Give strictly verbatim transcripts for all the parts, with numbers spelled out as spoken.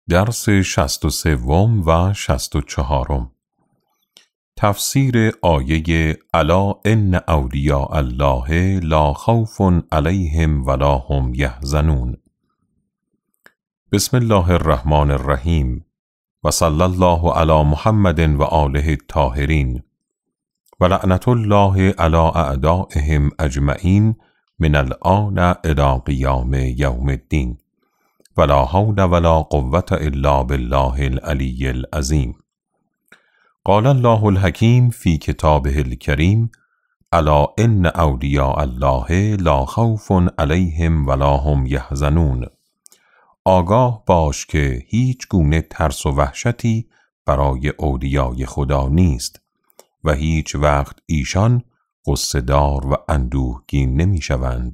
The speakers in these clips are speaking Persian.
درس شصت و سوم و شصت و چهارم. تفسیر آیه الا ان اولیاء الله لا خوف علیهم ولا هم یحزنون. بسم الله الرحمن الرحیم و صلی الله علی محمد و آله الطاهرین و لعنت الله علی اعدائهم اجمعین من الآن الی قیام یوم الدین ولا حول ولا قوة الا بالله العلی العظیم. قال الله الحکیم فی کتابه الکریم الا ان اولیاء الله لا خوف علیهم ولا هم یحزنون. آگاه باش که هیچ گونه ترس و وحشتی برای اولیای خدا نیست و هیچ وقت ایشان غصه دار و اندوهگین نمی شوند.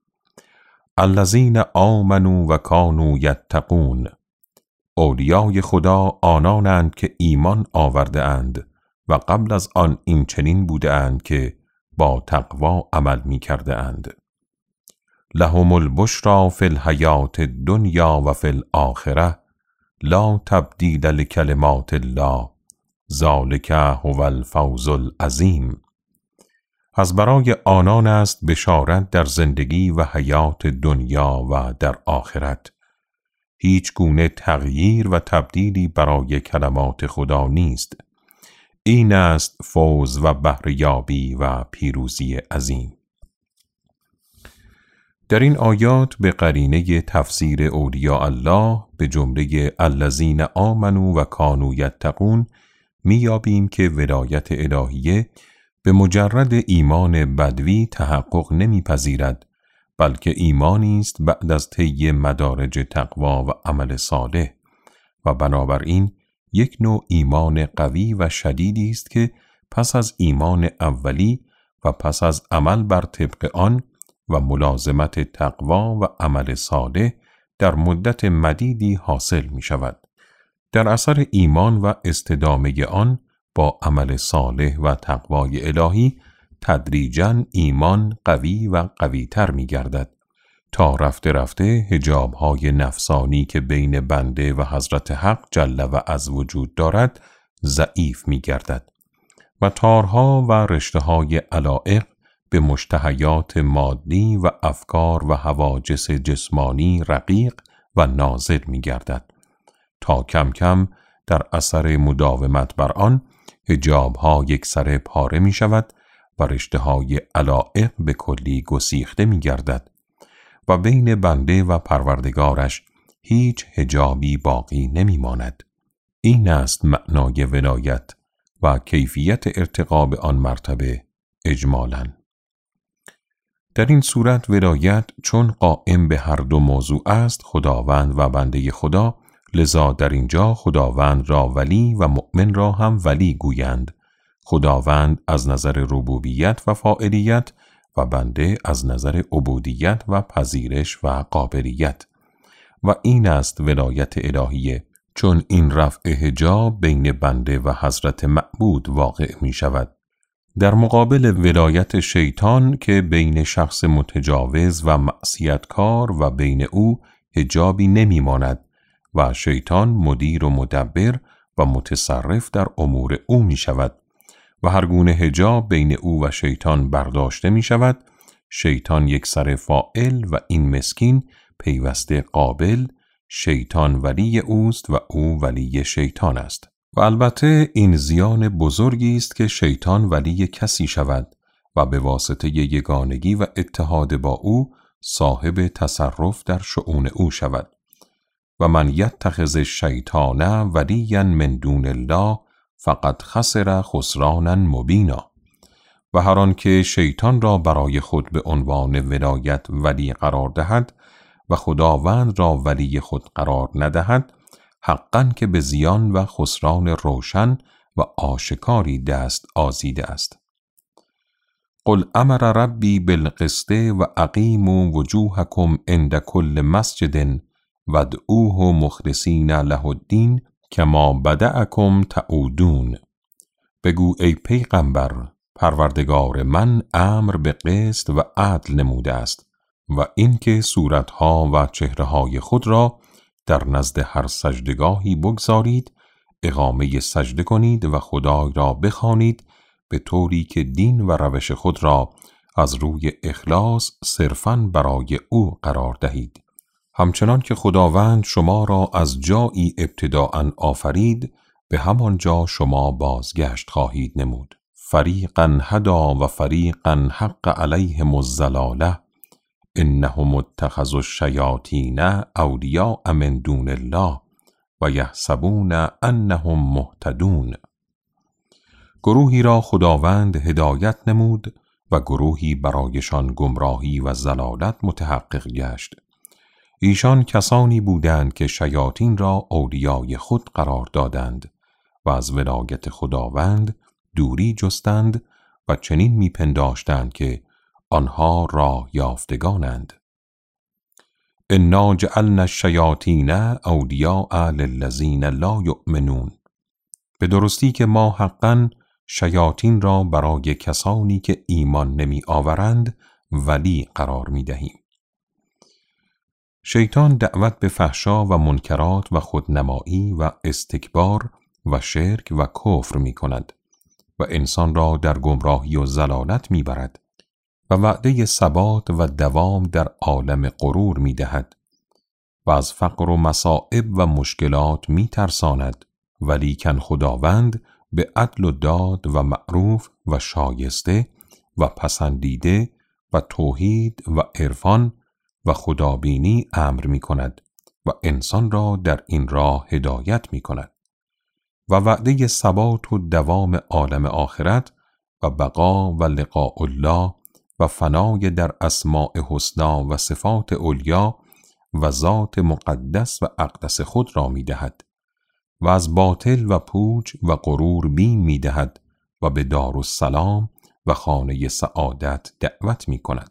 الذین آمنوا و کانوا یتقون. اولیای خدا آنانند که ایمان آورده اند و قبل از آن این چنین بوده اند که با تقوا عمل می کرده اند. لهم البشری فی الحیاة الدنیا و فی الآخرة لا تبدیل لکلمات الله ذلک هو الفوز العظیم. از برای آنان است بشارت در زندگی و حیات دنیا و در آخرت. هیچ گونه تغییر و تبدیلی برای کلمات خدا نیست. این است فوز و بهره‌یابی و پیروزی عظیم. در این آیات به قرینه تفسیر اولیاء الله به جمله الذین آمنوا و کانوا یتقون می‌یابیم که ولایت الهیه به مجرد ایمان بدوی تحقق نمی‌پذیرد، بلکه ایمانی است بعد از طی مدارج تقوا و عمل صالح و بنابراین یک نوع ایمان قوی و شدیدی است که پس از ایمان اولی و پس از عمل بر طبق آن و ملازمت تقوا و عمل صالح در مدت مدیدی حاصل می شود. در اثر ایمان و استدامه آن با عمل صالح و تقوای الهی تدریجاً ایمان قوی و قوی تر می گردد تا رفته رفته حجاب‌های نفسانی که بین بنده و حضرت حق جل و عز وجود دارد ضعیف می گردد و تارها و رشته‌های علایق به مشتهیات مادی و افکار و حواجس جسمانی رقیق و نازل می گردد تا کم کم در اثر مداومت بر آن حجاب‌ها یک سره پاره می شود و رشته‌های علایق به کلی گسیخته می گردد و بین بنده و پروردگارش هیچ حجابی باقی نمی ماند. این است معنای ولایت و کیفیت ارتقا به آن مرتبه اجمالاً. در این صورت ولایت چون قائم به هر دو موضوع است، خداوند و بنده خدا، لذا در اینجا خداوند را ولی و مؤمن را هم ولی گویند. خداوند از نظر ربوبیت و فاعلیت و بنده از نظر عبودیت و پذیرش و قابلیت. و این است ولایت الهیه، چون این رفع حجاب بین بنده و حضرت معبود واقع می شود. در مقابل ولایت شیطان که بین شخص متجاوز و معصیتکار و بین او حجابی نمی ماند و شیطان مدیر و مدبر و متصرف در امور او می شود و هر گونه حجاب بین او و شیطان برداشته می شود. شیطان یک سر فاعل و این مسکین پیوسته قابل. شیطان ولی اوست و او ولی شیطان است. و البته این زیان بزرگی است که شیطان ولی کسی شود و به واسطه یگانگی و اتحاد با او صاحب تصرف در شؤون او شود. و من یتخذ الشیطان ولیا من دون الله فقد خسر خسرانا مبینا. و هر آن که شیطان را برای خود به عنوان ولایت ولی قرار دهد و خداوند را ولی خود قرار ندهد، حقاً که به زیان و خسران روشن و آشکاری دست آزیده است. قل امر ربی بالقسط و اقیموا وجوهکم عند کل مسجد وادعوه مخلصین له الدین کما بدأکم تعودون. بگو ای پیغمبر، پروردگار من امر به قسط و عدل نموده است و اینکه صورتها و چهره‌های خود را در نزد هر سجدگاهی بگذارید، اقامه سجده کنید و خدای را بخوانید به طوری که دین و روش خود را از روی اخلاص صرفاً برای او قرار دهید. همچنان که خداوند شما را از جایی ابتداءً آفرید، به همان جا شما بازگشت خواهید نمود. فریقاً هدا و فریقاً حق علیهم الضلاله انهم اتخذوا الشیاطین اولیاء من دون الله و یحسبون انهم مهتدون. گروهی را خداوند هدایت نمود و گروهی برایشان گمراهی و ضلالت متحقق گشت. ایشان کسانی بودند که شیاطین را اولیای خود قرار دادند و از ولایت خداوند دوری جستند و چنین میپنداشتند که آنها راه یافتگانند. انا جعلنا الشیاطین اولیاء للذین لا یؤمنون. به درستی که ما حقاً شیاطین را برای کسانی که ایمان نمی آورند ولی قرار می دهیم. شیطان دعوت به فحشا و منکرات و خودنمایی و استکبار و شرک و کفر می کند و انسان را در گمراهی و ضلالت می برد و وعده ثبات و دوام در عالم غرور می دهد و از فقر و مصائب و مشکلات می ترساند. ولیکن خداوند به عدل و داد و معروف و شایسته و پسندیده و توحید و عرفان و خدابینی امر می کند و انسان را در این راه هدایت می کند و وعده ثبات و دوام عالم آخرت و بقا و لقاء الله و فنای در اسماء حسنا و صفات علیا و ذات مقدس و اقدس خود را می دهد و از باطل و پوچ و غرور بیم می دهد و به دارالسلام و خانه سعادت دعوت می کند.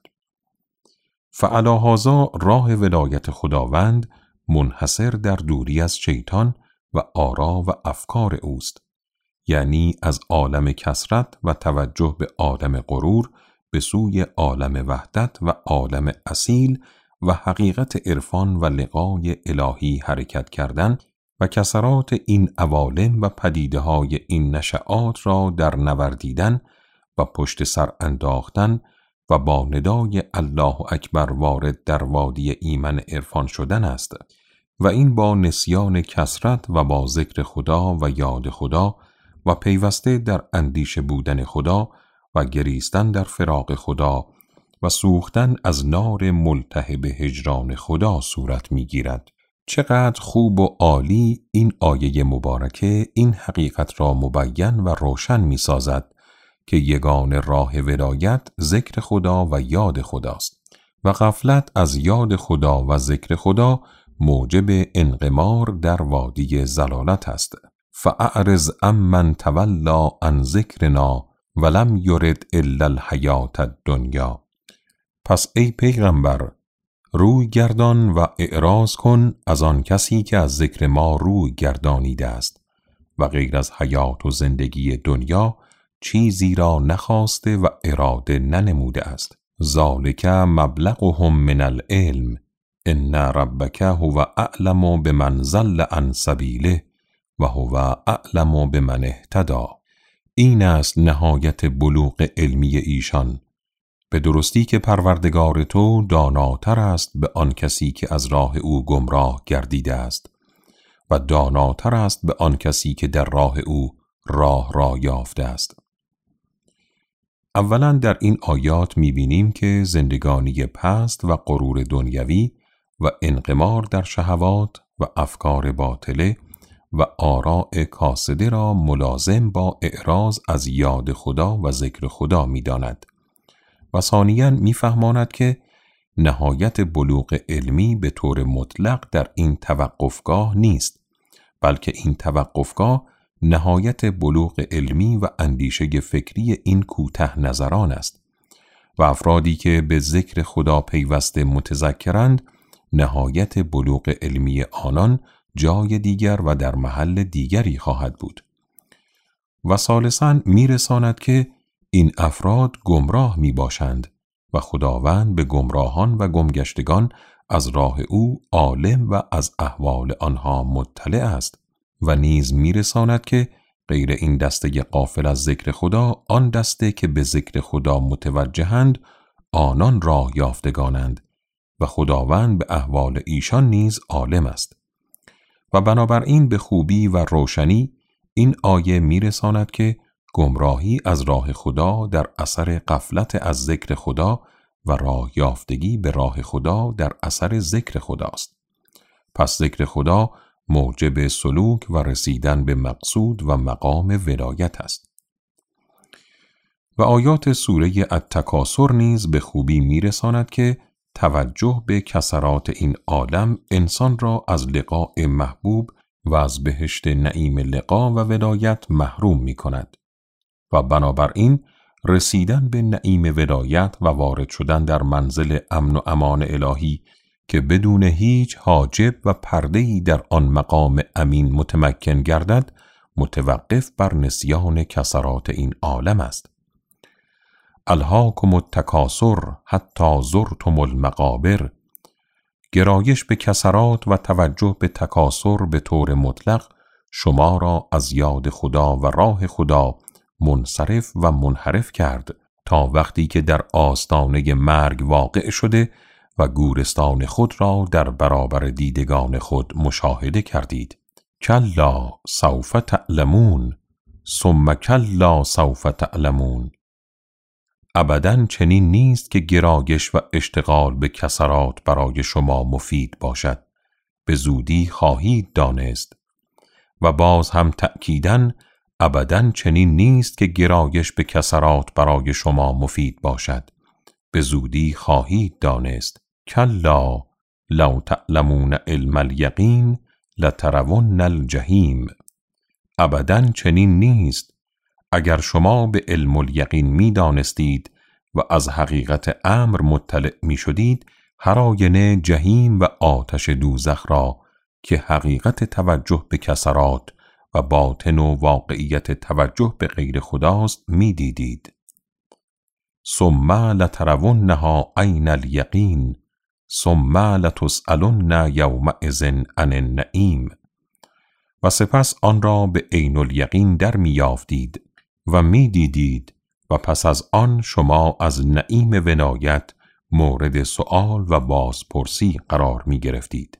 فعلی هذا راه ولایت خداوند منحصر در دوری از شیطان و آرا و افکار اوست، یعنی از عالم کثرت و توجه به عالم غرور به سوی عالم وحدت و عالم اصیل و حقیقت عرفان و لقای الهی حرکت کردن و کسرات این عوالم و پدیده های این نشعات را در نوردیدن و پشت سر انداختن و با ندای الله اکبر وارد در وادی ایمن عرفان شدن است و این با نسیان کثرت و با ذکر خدا و یاد خدا و پیوسته در اندیشه بودن خدا و گریستن در فراق خدا و سوختن از نار ملتهب هجران خدا صورت می‌گیرد. چقدر خوب و عالی این آیه مبارکه این حقیقت را مبین و روشن می‌سازد که یگان راه ولایت ذکر خدا و یاد خداست و غفلت از یاد خدا و ذکر خدا موجب انقمار در وادی ضلالت است. فاعرض عمن تولی عن ذکرنا ولم یرد الا الحیات الدنیا. پس ای پیغمبر روی گردان و اعراض کن از آن کسی که از ذکر ما روی گردانیده است و غیر از حیات و زندگی دنیا چیزی را نخواسته و اراده ننموده است. ذالک مبلغهم من العلم ان ربک هو اعلم بمن ضل عن سبیله و هو اعلم بمن اهتدی. این است نهایت بلوغ علمی ایشان، به درستی که پروردگار تو داناتر است به آن کسی که از راه او گمراه گردیده است و داناتر است به آن کسی که در راه او راه را یافته است. اولا در این آیات می‌بینیم که زندگانی پست و غرور دنیوی و انقمار در شهوات و افکار باطله و آراء کاسده را ملازم با اعراض از یاد خدا و ذکر خدا می‌داند و ثانیاً می‌فهماند که نهایت بلوغ علمی به طور مطلق در این توقفگاه نیست، بلکه این توقفگاه نهایت بلوغ علمی و اندیشه فکری این کوته نظران است و افرادی که به ذکر خدا پیوسته متذکرند نهایت بلوغ علمی آنان جای دیگر و در محل دیگری خواهد بود. و ثالثاً میرساند که این افراد گمراه می باشند و خداوند به گمراهان و گمگشتگان از راه او عالم و از احوال آنها مطلع است و نیز میرساند که غیر این دسته غافل از ذکر خدا، آن دسته که به ذکر خدا متوجهند آنان راه یافتگانند و خداوند به احوال ایشان نیز عالم است. و بنابراین به خوبی و روشنی این آیه میرساند که گمراهی از راه خدا در اثر غفلت از ذکر خدا و راه یافتگی به راه خدا در اثر ذکر خداست. پس ذکر خدا موجب سلوک و رسیدن به مقصود و مقام ولایت است. و آیات سوره التکاثر نیز به خوبی میرساند که توجه به کثرات این عالم انسان را از لقاء محبوب و از بهشت نعیم لقا و ولایت محروم می کند و بنابراین رسیدن به نعیم ولایت و وارد شدن در منزل امن و امان الهی که بدون هیچ حاجب و پرده‌ای در آن مقام امین متمکن گردد متوقف بر نسیان کثرات این عالم است. الهاکم التکاثر حتی زرتم المقابر. گرایش به کثرات و توجه به تکاثر به طور مطلق شما را از یاد خدا و راه خدا منصرف و منحرف کرد تا وقتی که در آستانه مرگ واقع شده و گورستان خود را در برابر دیدگان خود مشاهده کردید. کلا سوف تعلمون ثم کلا سوف تعلمون. ابداً چنین نیست که گرایش و اشتغال به کثرات برای شما مفید باشد. به زودی خواهید دانست. و باز هم تأکیداً ابداً چنین نیست که گرایش به کثرات برای شما مفید باشد. به زودی خواهید دانست. کلا لو تعلمون علم الیقین لترون الجحیم. ابداً چنین نیست. اگر شما به علم الیقین می دانستید و از حقیقت امر مطلع می شدید، هر آینه جهیم و آتش دوزخ را که حقیقت توجه به کثرات و باطن و واقعیت توجه به غیر خداست می دیدید. ثم لترونها عین الیقین ثم لتسألن یومئذ عن النعیم. و سپس آن را به عین الیقین در می یافتید و می دیدید و پس از آن شما از نعیم ولایت مورد سؤال و بازپرسی قرار می گرفتید.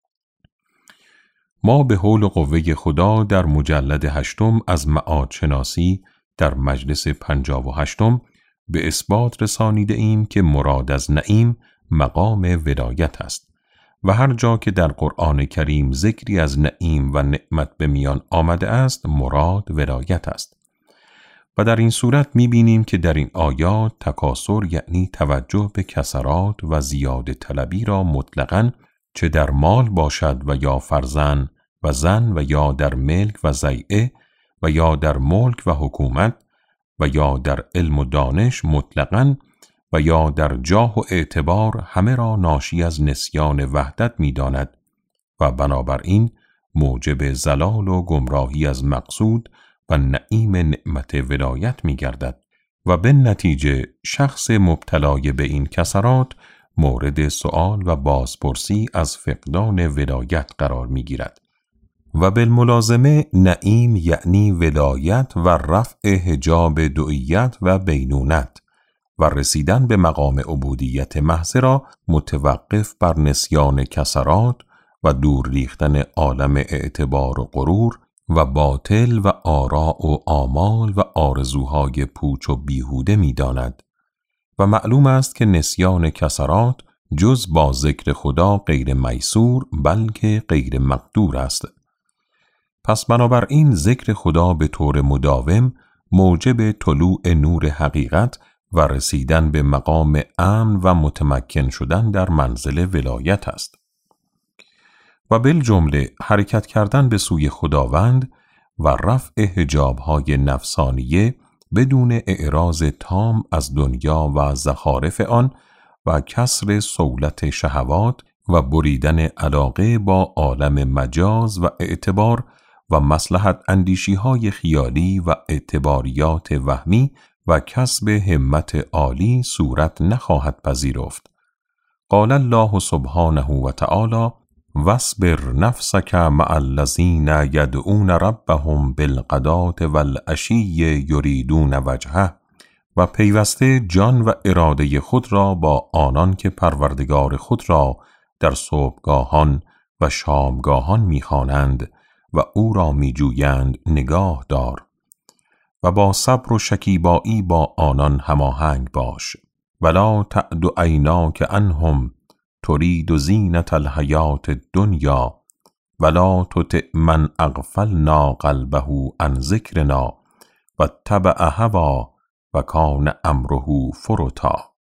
ما به حول و قوه خدا در مجلد هشتم از معاد شناسی در مجلس پنجاه و هشتم به اثبات رسانیده ایم که مراد از نعیم مقام ولایت است و هر جا که در قرآن کریم ذکری از نعیم و نعمت به میان آمده است مراد ولایت است. و در این صورت می‌بینیم که در این آیات تکاثر یعنی توجه به کثرات و زیاده طلبی را مطلقاً چه در مال باشد و یا فرزند و زن و یا در ملک و ضیعه و یا در ملک و حکومت و یا در علم و دانش مطلقاً و یا در جاه و اعتبار همه را ناشی از نسیان وحدت می‌داند و بنابراین موجب زلال و گمراهی از مقصود و نعیم نعمت ولایت می گردد و به نتیجه شخص مبتلای به این کثرات مورد سؤال و بازپرسی از فقدان ولایت قرار می گیرد و بالملازمه نعیم یعنی ولایت و رفع حجاب دعیت و بینونت و رسیدن به مقام عبودیت محض را متوقف بر نسیان کثرات و دور ریختن عالم اعتبار و غرور و باطل و آراء و آمال و آرزوهای پوچ و بیهوده می داند و معلوم است که نسیان کثرات جز با ذکر خدا غیر میسور بلکه غیر مقدور است. پس بنابراین ذکر خدا به طور مداوم موجب طلوع نور حقیقت و رسیدن به مقام امن و متمکن شدن در منزل ولایت است. و بالجمله حرکت کردن به سوی خداوند و رفع حجاب‌های نفسانیه بدون اعراض تام از دنیا و زخارف آن و کسر صولت شهوات و بریدن علاقه با عالم مجاز و اعتبار و مصلحت اندیشی‌های خیالی و اعتباریات وهمی و کسب همت عالی صورت نخواهد پذیرفت. قال الله سبحانه و تعالی واصبر نفسك مع الذین یدعون ربهم بالغداة والعشی یریدون وجهه، و پیوسته جان و اراده خود را با آنان که پروردگار خود را در صبحگاهان و شامگاهان می‌خوانند و او را می‌جویند نگاه دار، و با صبر و شکیبایی با آنان هماهنگ باش. ولا تعد عیناک عنهم ترید زینة الحیاة الدنیا ولا تطع من اغفلنا قلبه عن ذکرنا واتبع هواه وکان امره فرطا.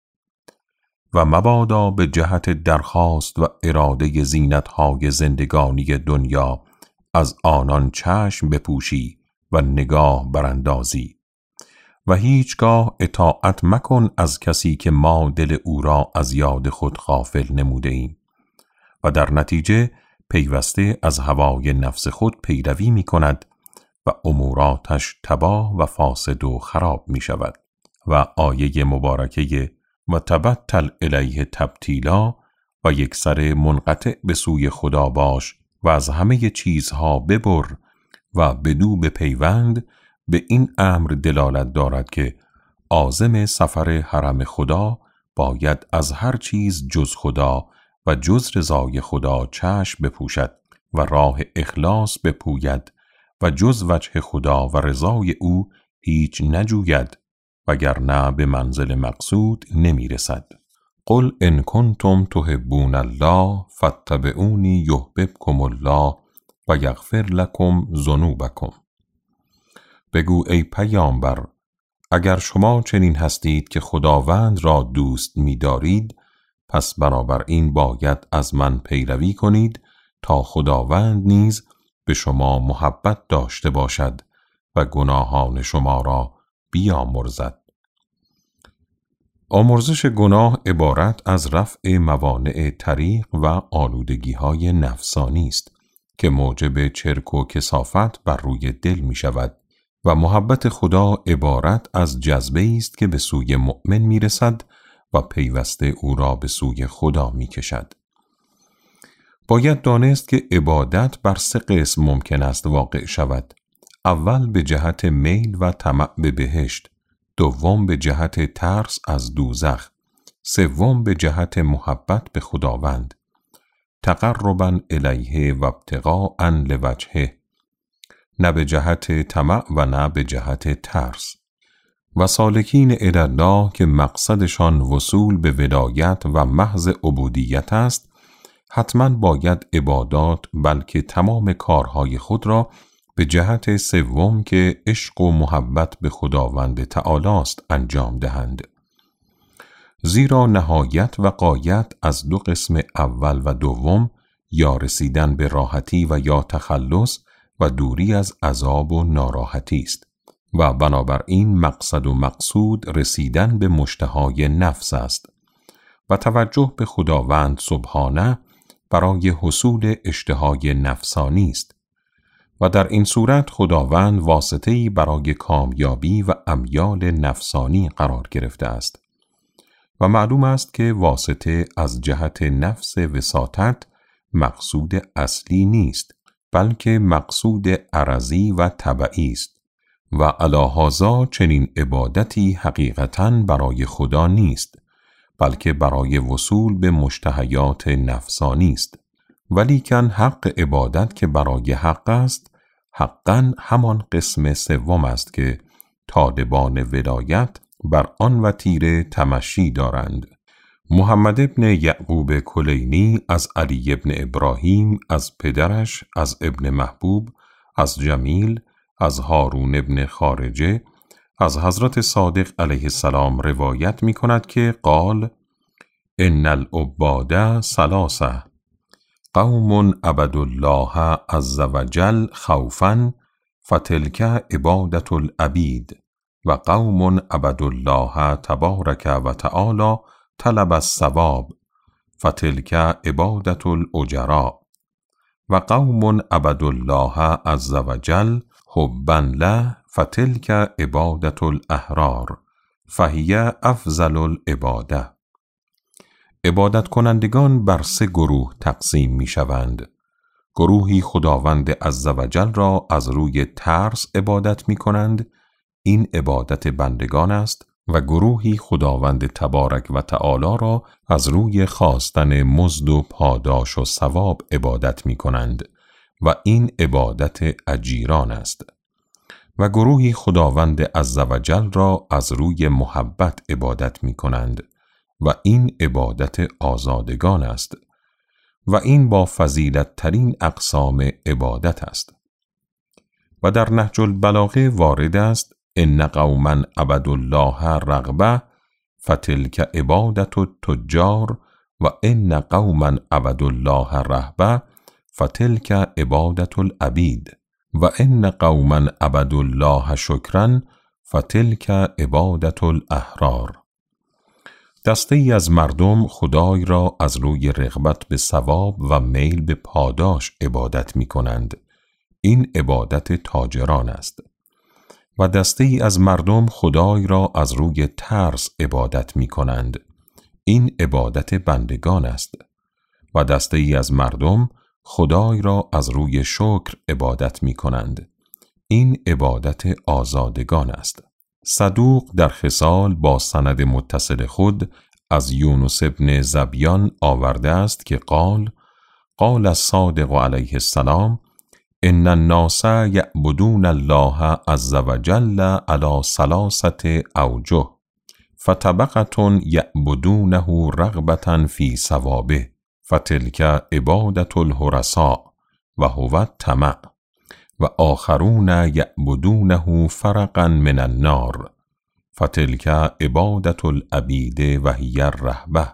و مبادا به جهت درخواست و اراده زینت‌های زندگانی دنیا از آنان چشم بپوشی و نگاه براندازی، و هیچگاه اطاعت مکن از کسی که ما دل او را از یاد خود غافل نموده ایم و در نتیجه پیوسته از هوای نفس خود پیروی می کند و اموراتش تباه و فاسد و خراب می شود. و آیه مبارکه و تبتل الیه تبتیلا و یک سر منقطع به سوی خدا باش و از همه چیزها ببر و بدو به پیوند، به این امر دلالت دارد که عازم سفر حرم خدا باید از هر چیز جز خدا و جز رضای خدا چشم بپوشد و راه اخلاص بپوید و جز وجه خدا و رضای او هیچ نجوید، وگرنه به منزل مقصود نمی رسد. قل ان کنتم تحبون الله فاتبعونی یحببکم الله و یغفر لکم ذنوبکم. بگو ای پیامبر، اگر شما چنین هستید که خداوند را دوست می دارید، پس برابر این باید از من پیروی کنید تا خداوند نیز به شما محبت داشته باشد و گناهان شما را بیامرزد. آمرزش گناه عبارت از رفع موانع طریق و آلودگی‌های نفسانی است که موجب چرک و کثافت بر روی دل می شود و محبت خدا عبارت از جذبه است که به سوی مؤمن می رسد و پیوسته او را به سوی خدا می کشد. باید دانست که عبادت بر سه قسم ممکن است واقع شود. اول به جهت میل و طمع به بهشت، دوم به جهت ترس از دوزخ، سوم به جهت محبت به خداوند، تقربا الیه و ابتغاء لوجهه، نه به جهت طمع و نه به جهت ترس. و سالکین الی الله که مقصدشان وصول به ولایت و محض عبودیت است، حتما باید عبادات بلکه تمام کارهای خود را به جهت سوم که عشق و محبت به خداوند تعالی است انجام دهند. زیرا نهایت و غایت از دو قسم اول و دوم یا رسیدن به راحتی و یا تخلص و دوری از عذاب و ناراحتی است و بنابراین مقصد و مقصود رسیدن به مشتهای نفس است و توجه به خداوند سبحانه برای حصول اشتهای نفسانی است و در این صورت خداوند واسطه‌ای برای کامیابی و امیال نفسانی قرار گرفته است و معلوم است که واسطه از جهت نفس وساطت مقصود اصلی نیست، بلکه مقصود عرضی و طبعی است و علی هذا چنین عبادتی حقیقتاً برای خدا نیست، بلکه برای وصول به مشتهیات نفسانی است. ولیکن حق عبادت که برای حق است، حقاً همان قسم سوم است که طالبان ولایت بر آن وتیره تمشی دارند. محمد ابن یعقوب کلینی از علی ابن ابراهیم، از پدرش از ابن محبوب، از جمیل، از هارون ابن خارجه، از حضرت صادق علیه السلام روایت می کند که قال ان العباد ثلاثه قوم عبدوا الله عز وجل خوفا فتلک عبادة العبید و قوم عبدوا الله تبارک و تعالی طلب الثواب فتلک عبادة الاجراء و قوم عبدوا الله عز وجل حبا له فتلک عبادة الاحرار فهی افضل العباده. عبادت کنندگان بر سه گروه تقسیم می شوند. گروهی خداوند عزوجل را از روی ترس عبادت می کنند، این عبادت بندگان است، و گروهی خداوند تبارک و تعالی را از روی خواستن مزد و پاداش و ثواب عبادت می کنند و این عبادت اجیران است. و گروهی خداوند عزوجل را از روی محبت عبادت می کنند و این عبادت آزادگان است و این با فضیلت ترین اقسام عبادت است. و در نهج البلاغه وارد است: ان قوما عبدوا الله رغبه فتلک عبادت التجار و ان قوما عبدوا الله رهبه فتلک عبادت العبید و ان قوما عبدوا الله شکرا فتلک عبادت الاحرار. دسته ای از مردم خدای را از روی رغبت به ثواب و میل به پاداش عبادت می کنند، این عبادت تاجران است. و دسته ای از مردم خدای را از روی ترس عبادت می کنند، این عبادت بندگان است. و دسته ای از مردم خدای را از روی شکر عبادت می کنند، این عبادت آزادگان است. صدوق در خصال با سند متصل خود از یونس ابن زبیان آورده است که قال قال الصادق علیه السلام ان الناس یعبدون الله عز وجل علی ثلاثه اوجه فطبقة یعبدونه رغبة فی ثوابه فتلک عبادت الحرساء و هو الطمع و آخرون یعبدونه فرقا من النار فتلک عبادت العبید و هی الرهبه.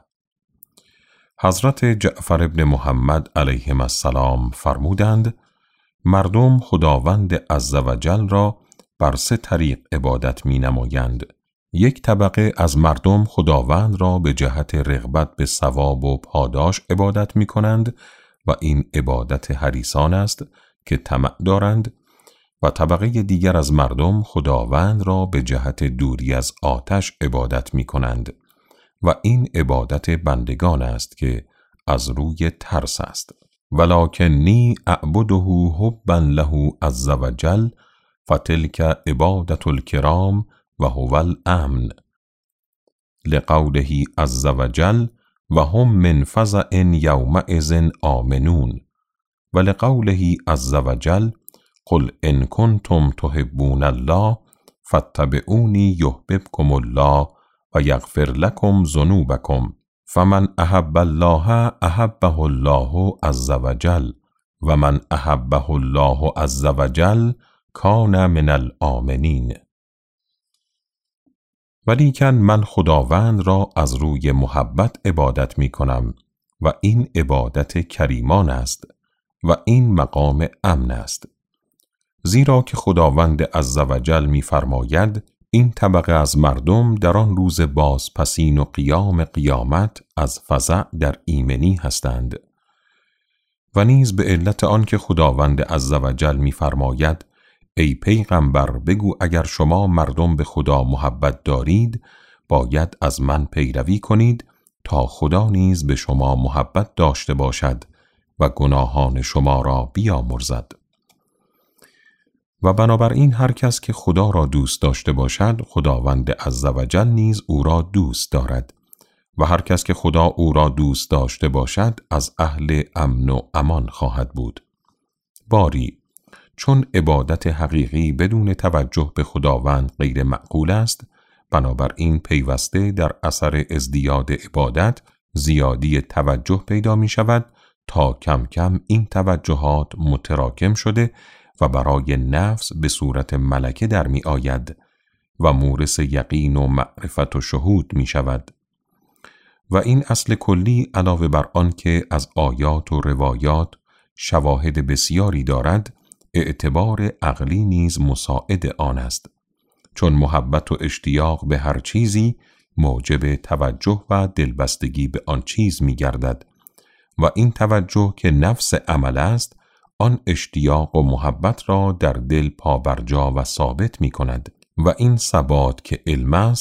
حضرت جعفر ابن محمد علیهم السلام فرمودند مردم خداوند عزوجل را بر سه طریق عبادت می نمایند. یک طبقه از مردم خداوند را به جهت رغبت به ثواب و پاداش عبادت می کنند و این عبادت حریصان است که طمع دارند، و طبقه دیگر از مردم خداوند را به جهت دوری از آتش عبادت می کنند و این عبادت بندگان است که از روی ترس است. ولکنی اعبده حبا له عز وجل فتلک عبادت الکرام و هو الامن لقوله عز وجل و هم من فزع یومئذ آمنون و لقوله عز وجل قل ان کنتم تحبون الله فاتبعونی یحببکم الله و یغفر لکم ذنوبکم فمن احب الله احبه الله عز وجل و من احبه الله عز وجل کان من الآمنین. ولیکن من خداوند را از روی محبت عبادت می کنم و این عبادت کریمان است و این مقام امن است، زیرا که خداوند عزوجل می فرماید این طبقه از مردم در آن روز بازپسین و قیام قیامت از فزع در ایمنی هستند. و نیز به علت آن که خداوند عزوجل می فرماید ای پیغمبر بگو اگر شما مردم به خدا محبت دارید باید از من پیروی کنید تا خدا نیز به شما محبت داشته باشد و گناهان شما را بیامرزد. و بنابراین هر کس که خدا را دوست داشته باشد خداوند عزوجل نیز او را دوست دارد و هر کس که خدا او را دوست داشته باشد از اهل امن و امان خواهد بود. باری چون عبادت حقیقی بدون توجه به خداوند غیر معقول است، بنابراین پیوسته در اثر ازدیاد عبادت زیادی توجه پیدا می شود تا کم کم این توجهات متراکم شده و برای نفس به صورت ملکه در می آید و مورث یقین و معرفت و شهود می شود. و این اصل کلی علاوه بر آن که از آیات و روایات شواهد بسیاری دارد، اعتبار عقلی نیز مساعد آن است، چون محبت و اشتیاق به هر چیزی موجب توجه و دلبستگی به آن چیز می گردد و این توجه که نفس عمل است آن اشتیاق و محبت را در دل پابرجا و ثابت می کند و این ثبات که علم است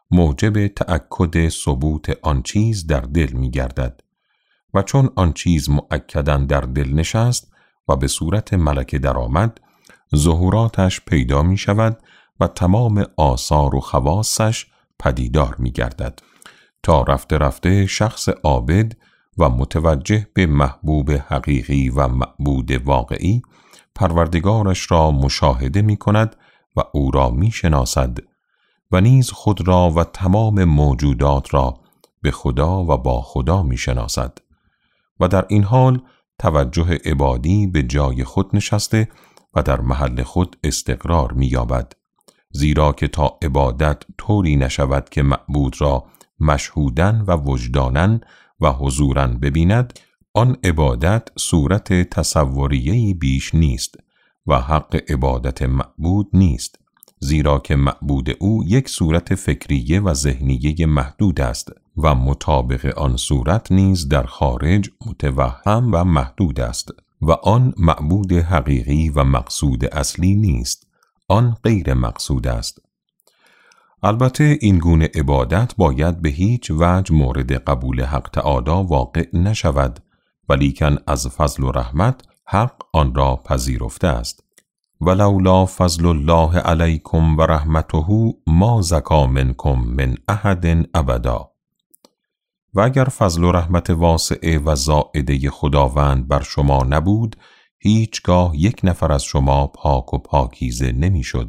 موجب تأکد ثبوت آن چیز در دل می گردد و چون آن چیز مؤکداً در دل نشست و به صورت ملکه درآمد، ظهوراتش پیدا می شود و تمام آثار و خواصش پدیدار می گردد تا رفته رفته شخص عابد و متوجه به محبوب حقیقی و معبود واقعی پروردگارش را مشاهده می کند و او را می شناسد و نیز خود را و تمام موجودات را به خدا و با خدا می شناسد و در این حال توجه عبادی به جای خود نشسته و در محل خود استقرار می یابد، زیرا که تا عبادت طوری نشود که معبود را مشهودن و وجدانن و حضورن ببیند، آن عبادت صورت تصوریه‌ای بیش نیست و حق عبادت معبود نیست، زیرا که معبود او یک صورت فکریه و ذهنیه محدود است و مطابق آن صورت نیز در خارج متوهم و محدود است و آن معبود حقیقی و مقصود اصلی نیست، آن غیر مقصود است. البته این گونه عبادت باید به هیچ وجه مورد قبول حق تعالی واقع نشود، ولیکن از فضل و رحمت حق آن را پذیرفته است. ولولا فضل الله علیکم و رحمته ما زکا منکم من احد ابدا. و اگر فضل و رحمت واسعه و زائده خداوند بر شما نبود، هیچگاه یک نفر از شما پاک و پاکیزه نمی شد.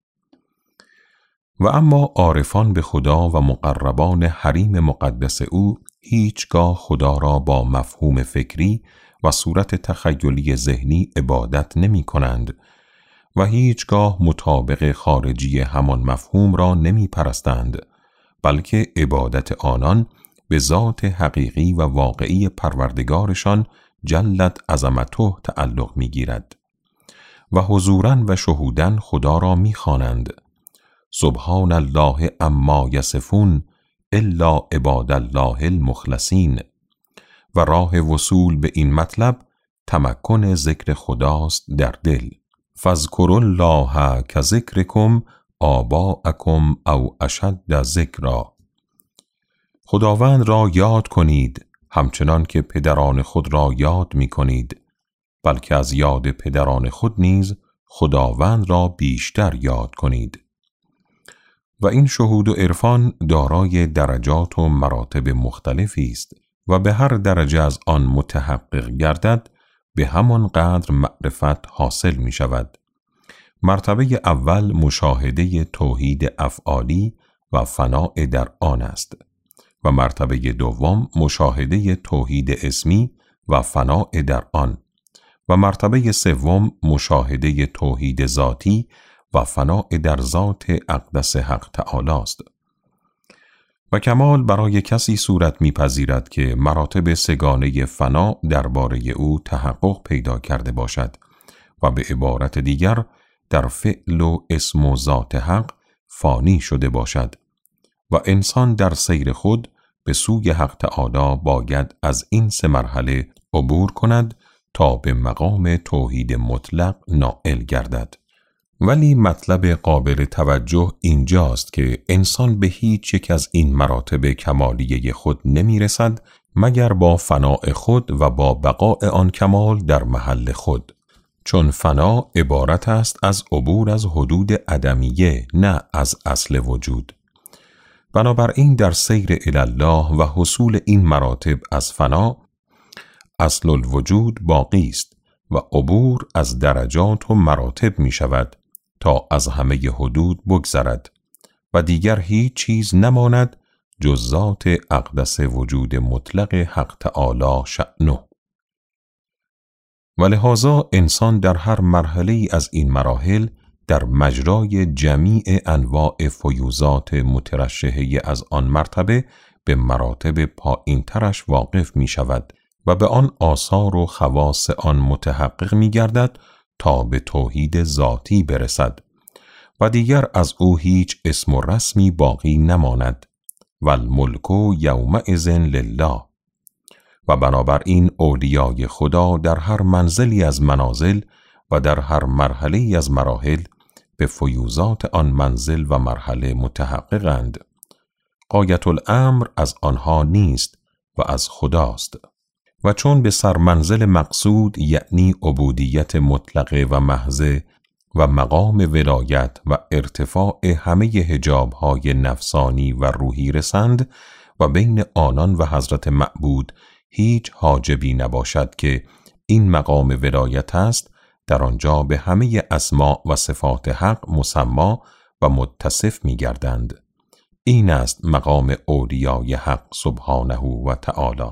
و اما عارفان به خدا و مقربان حریم مقدس او هیچگاه خدا را با مفهوم فکری و صورت تخیلی ذهنی عبادت نمی کنند و هیچگاه مطابق خارجی همان مفهوم را نمی پرستند، بلکه عبادت آنان به ذات حقیقی و واقعی پروردگارشان جلت عظمته تعلق می گیرد و حضوراً و شهوداً خدا را می خوانند. سبحان الله اما یصفون الا عباد الله المخلصین. و راه وصول به این مطلب تمکن ذکر خداست در دل. فاذکروا الله کذکرکم آباءکم او اشد ذکرا. خداوند را یاد کنید همچنان که پدران خود را یاد می کنید، بلکه از یاد پدران خود نیز خداوند را بیشتر یاد کنید. و این شهود و عرفان دارای درجات و مراتب مختلفی است و به هر درجه از آن متحقق گردد به همان قدر معرفت حاصل می شود. مرتبه اول مشاهده توحید افعالی و فناء در آن است و مرتبه دوم مشاهده توحید اسمی و فناء در آن و مرتبه سوم مشاهده توحید ذاتی و فناء در ذات اقدس حق تعالی است. و کمال برای کسی صورت می‌پذیرد که مراتب سگانه فنا درباره او تحقق پیدا کرده باشد و به عبارت دیگر در فعل و اسم و ذات حق فانی شده باشد و انسان در سیر خود به سوی حق تعالی باید از این سه مرحله عبور کند تا به مقام توحید مطلق نائل گردد. ولی مطلب قابل توجه اینجاست که انسان به هیچ یک از این مراتب کمالیه خود نمی رسد مگر با فناء خود و با بقاء آن کمال در محل خود، چون فنا عبارت است از عبور از حدود عدمیه نه از اصل وجود. بنابراین در سیر الله و حصول این مراتب از فنا، اصل الوجود باقی است و عبور از درجات و مراتب می شود تا از همه حدود بگذرد و دیگر هیچ چیز نماند جز ذات اقدس وجود مطلق حق تعالی شأنه. و لذا انسان در هر مرحله از این مراحل در مجرای جمیع انواع فیوزات مترشحه از آن مرتبه به مراتب پایین ترش واقف می شود و به آن آثار و خواص آن متحقق می گردد تا به توحید ذاتی برسد و دیگر از او هیچ اسم و رسمی باقی نماند. و الملک یومئذ لله. و بنابراین اولیای خدا در هر منزلی از منازل و در هر مرحله از مراحل به فیوزات آن منزل و مرحله متحققند غایت الامر از آنها نیست و از خداست. و چون به سرمنزل مقصود یعنی عبودیت مطلقه و محض و مقام ولایت و ارتفاع همه حجاب‌های نفسانی و روحی رسند و بین آنان و حضرت معبود هیچ حاجبی نباشد که این مقام ولایت است، در آنجا به همه اسماء و صفات حق مسما و متصف می گردند. این است مقام اولیای حق سبحانه و تعالی.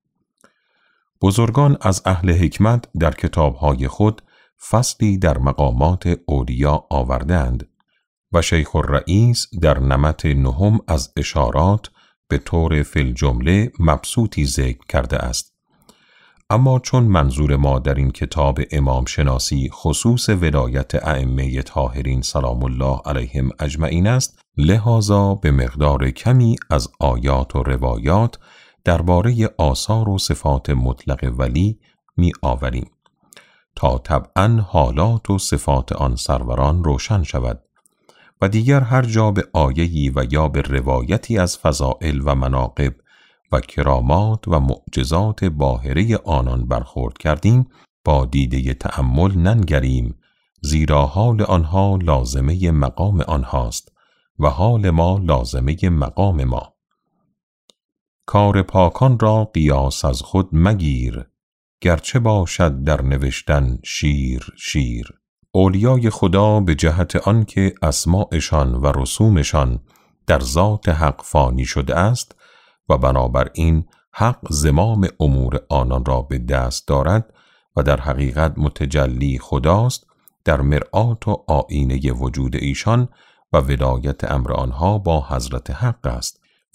بزرگان از اهل حکمت در کتابهای خود فصلی در مقامات اولیا آوردند و شیخ الرئیس در نمط نهم از اشارات به طور فی الجمله مبسوطی ذکر کرده است. اما چون منظور ما در این کتاب امام شناسی خصوص ولایت ائمه طاهرین سلام الله علیهم اجمعین است، لذا به مقدار کمی از آیات و روایات درباره آثار و صفات مطلق ولی می آوریم تا طبعاً حالات و صفات آن سروران روشن شود و دیگر هر جا به آیه‌ای و یا به روایتی از فضائل و مناقب و کرامات و معجزات باهره آنان برخورد کردیم با دیده تأمل ننگریم، زیرا حال آنها لازمه مقام آنهاست و حال ما لازمه مقام ما. کار پاکان را قیاس از خود مگیر، گرچه باشد در نوشتن شیر شیر. اولیای خدا به جهت آنکه اسماءشان و رسومشان در ذات حق فانی شده است و بنابراین حق زمام امور آنان را به دست دارد و در حقیقت متجلی خداست، در مرآت و آیینه وجود ایشان و ولایت امر آنها با حضرت حق است.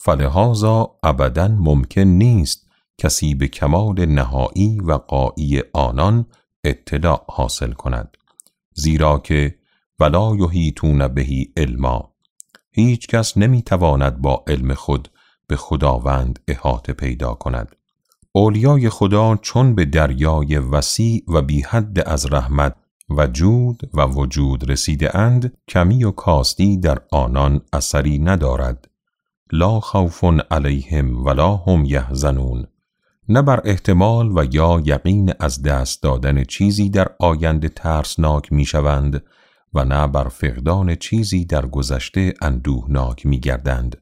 فلهذا ابداً ممکن نیست کسی به کمال نهایی و غایی آنان اطلاع حاصل کند، زیرا که ولا یحیطون به علما، هیچ کس نمی تواند با علم خود به خداوند احاطه پیدا کند. اولیای خدا چون به دریای وسیع و بی حد از رحمت و جود و وجود رسیده اند، کمی و کاستی در آنان اثری ندارد. لا خوف علیهم ولا هم یحزنون، نه بر احتمال و یا یقین از دست دادن چیزی در آینده ترسناک می شوند و نه بر فقدان چیزی در گذشته اندوهناک می گردند.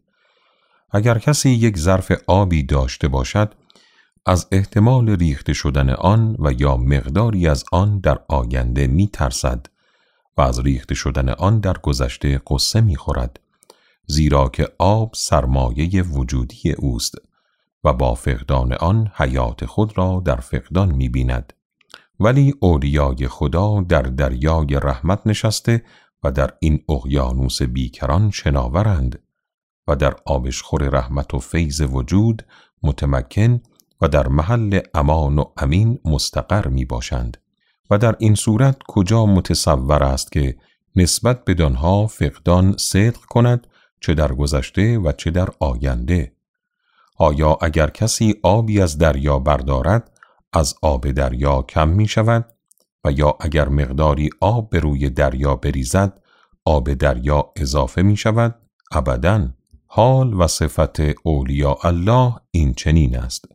اگر کسی یک ظرف آبی داشته باشد، از احتمال ریخته شدن آن و یا مقداری از آن در آینده می ترسد و از ریخته شدن آن در گذشته غصه می خورد، زیرا که آب سرمایه وجودی اوست و با فقدان آن حیات خود را در فقدان می بیند. ولی اولیای خدا در دریای رحمت نشسته و در این اقیانوس بیکران شناورند و در آبشخور رحمت و فیض وجود متمکن و در محل امان و امین مستقر می باشند و در این صورت کجا متصور است که نسبت بدانها فقدان صدق کند، چه در گذشته و چه در آینده؟ آیا اگر کسی آبی از دریا بردارد از آب دریا کم می شود و یا اگر مقداری آب به روی دریا بریزد آب دریا اضافه می شود؟ ابداً. حال و صفت اولیاء الله این چنین است.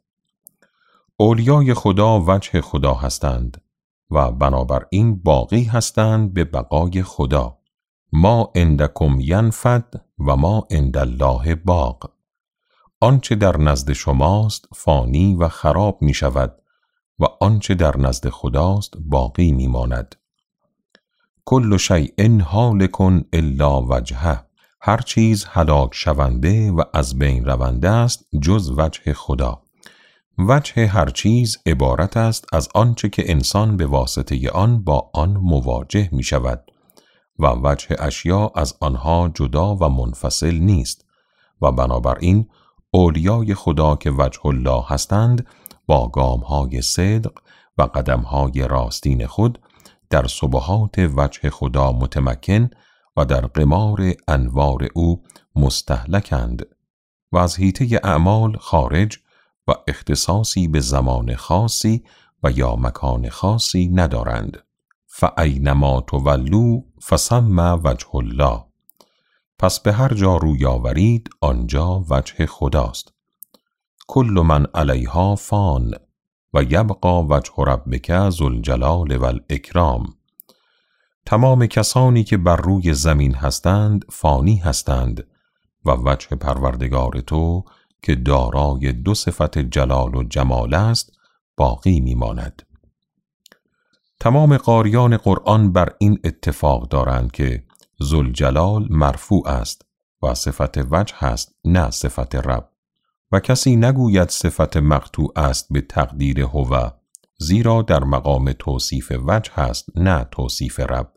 اولیای خدا وجه خدا هستند و بنابراین باقی هستند به بقای خدا. ما عندکم ینفد و ما عند الله باق. آنچه در نزد شماست فانی و خراب می شود و آنچه در نزد خداست باقی می ماند. کل شیء هالک الا وجهه. هر چیز هلاک شونده و از بین رونده است جز وجه خدا. وجه هر چیز عبارت است از آنچه که انسان به واسطه آن با آن مواجه می شود و وجه اشیا از آنها جدا و منفصل نیست و بنابراین اولیای خدا که وجه الله هستند با گامهای صدق و قدمهای راستین خود در سبحات وجه خدا متمکن و در قمار انوار او مستهلکند و از حیطه اعمال خارج و اختصاصی به زمان خاصی و یا مکان خاصی ندارند. فاینما تولوا فثم وجه الله. پس به هر جا روی آورید آنجا وجه خداست. کل من علیها فان و یبقی وجه ربک ذوالجلال والاکرام. تمام کسانی که بر روی زمین هستند فانی هستند و وجه پروردگار تو که دارای دو صفت جلال و جمال است باقی میماند. تمام قاریان قرآن بر این اتفاق دارند که ذوالجلال مرفوع است و صفت وجه است نه صفت رب، و کسی نگوید صفت مقطوع است به تقدیر هو، زیرا در مقام توصیف وجه است نه توصیف رب.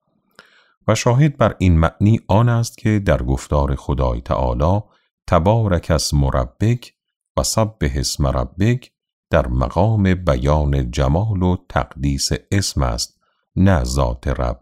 و شاهد بر این معنی آن است که در گفتار خدای تعالی تبارک اسم ربک و سبح اسم ربک در مقام بیان جمال و تقدیس اسم است نه ذات رب.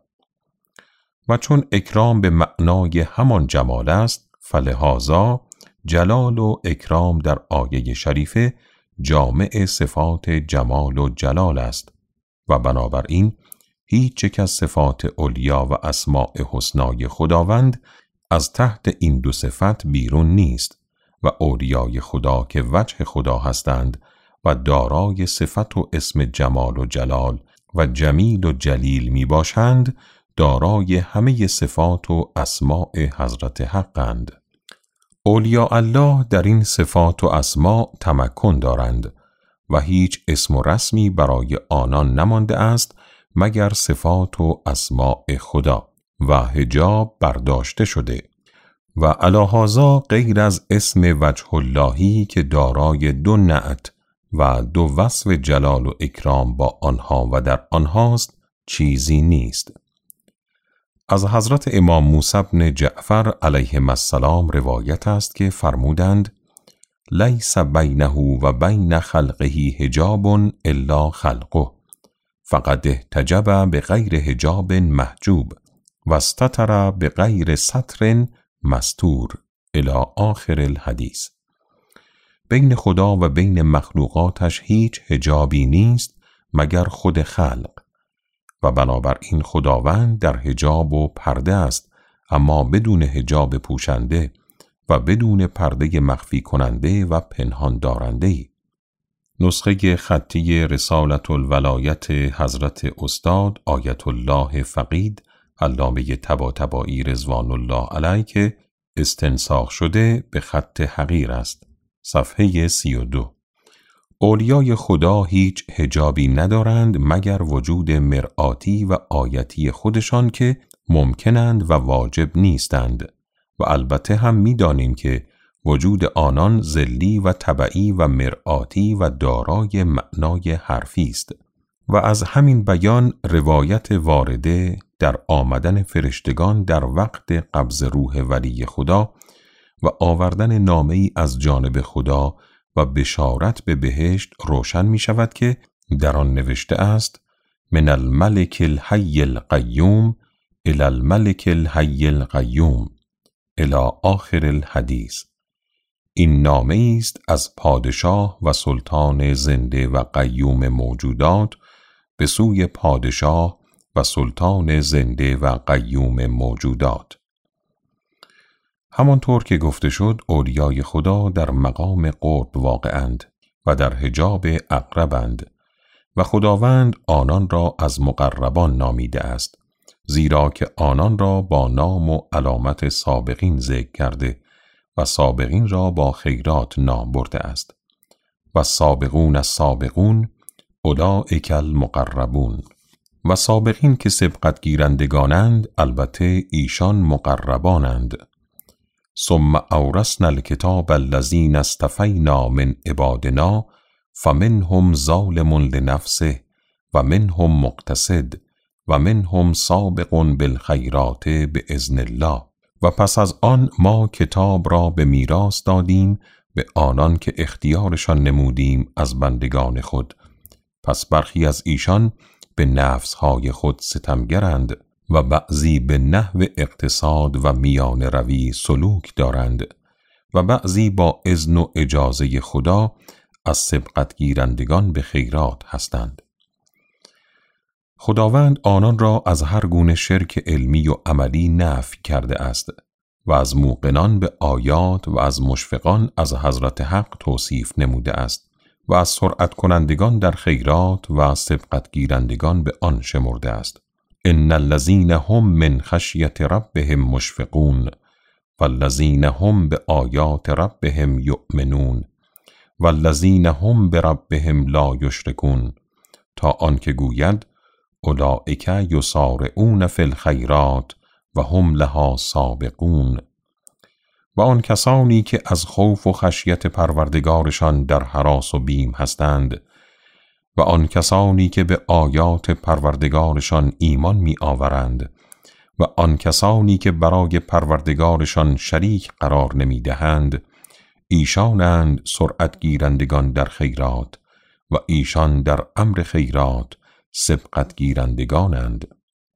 و چون اکرام به معنای همان جمال است فلهذا جلال و اکرام در آیه شریفه جامع صفات جمال و جلال است و بنابراین هیچ یک از صفات علیا و اسماء حسنای خداوند از تحت این دو صفت بیرون نیست و اولیای خدا که وجه خدا هستند و دارای صفت و اسم جمال و جلال و جمیل و جلیل می باشند دارای همه صفات و اسماء حضرت حقند. اولیاء الله در این صفات و اسماء تمکن دارند و هیچ اسم و رسمی برای آنان نمانده است مگر صفات و اسماء خدا و حجاب برداشته شده و علی هذا غیر از اسم وجه اللهی که دارای دو نعت و دو وصف جلال و اکرام با آنها و در آنهاست چیزی نیست. از حضرت امام موسی بن جعفر علیه السلام روایت است که فرمودند لیس بینه و بین خلقه حجاب الا خلقه فقد احتجب بغیر حجاب محجوب و استتر بغیر ستر مستور الی آخر الحدیث. بین خدا و بین مخلوقاتش هیچ حجابی نیست مگر خود خلق و بنابراین خداوند در حجاب و پرده است، اما بدون حجاب پوشنده و بدون پرده مخفی کننده و پنهان دارنده. نسخه خطی رسالت الولایت حضرت استاد آیت الله فقید علامه طباطبایی رضوان الله علیه که استنساخ شده به خط حقیر است. صفحه سی و دو. اولیای خدا هیچ حجابی ندارند مگر وجود مرآتی و آیتی خودشان که ممکنند و واجب نیستند و البته هم می‌دانیم که وجود آنان ظلی و طبعی و مرآتی و دارای معنای حرفی است و از همین بیان روایت وارده در آمدن فرشتگان در وقت قبض روح ولی خدا و آوردن نامه‌ای از جانب خدا و بشارت به بهشت روشن می شود که در آن نوشته است من الملک الحی القیوم الی الملک الحی القیوم الی آخر الحدیث. این نامه است از پادشاه و سلطان زنده و قیوم موجودات به سوی پادشاه و سلطان زنده و قیوم موجودات. همانطور که گفته شد اولیای خدا در مقام قرب واقعند و در حجاب اقربند و خداوند آنان را از مقربان نامیده است، زیرا که آنان را با نام و علامت سابقین ذکر کرده و سابقین را با خیرات نام برده است و سابقون السابقون اولئک المقربون. و سابقین که سبقت گیرندگانند البته ایشان مقربانند. ثم اورثنا الکتاب الذین اصطفینا من عبادنا فمنهم ظالم لنفسه و منهم مقتصد و منهم سابق بالخیرات باذن الله. و پس از آن ما کتاب را به میراث دادیم به آنان که اختیارشان نمودیم از بندگان خود، پس برخی از ایشان به نفسهای خود ستمگرند و بعضی به نحو اقتصاد و میان روی سلوک دارند و بعضی با اذن و اجازه خدا از سبقت گیرندگان به خیرات هستند. خداوند آنان را از هر گونه شرک علمی و عملی نفی کرده است و از موقنان به آیات و از مشفقان از حضرت حق توصیف نموده است و از سرعت کنندگان در خیرات و سبقت گیرندگان به آن شمرده است. ان الذین هم من خشیت ربهم مشفقون والذین هم به آیات ربهم یؤمنون والذین هم بربهم لا یشرکون، تا آنکه گوید اولئک یسارعون فی الخیرات و هم لها سابقون. و آن کسانی که از خوف و خشیت پروردگارشان در هراس و بیم هستند و آن کسانی که به آیات پروردگارشان ایمان می آورند و آن کسانی که برای پروردگارشان شریک قرار نمی دهند، ایشانند سرعت گیرندگان در خیرات و ایشان در امر خیرات سبقت گیرندگانند.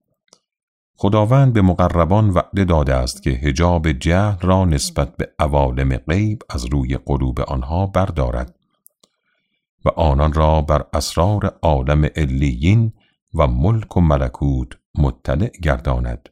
خداوند به مقربان وعده داده است که حجاب جهل را نسبت به عوالم غیب از روی قلوب آنها بردارد و آنان را بر اسرار عالم علیین و ملک و ملکوت مطلع گرداند.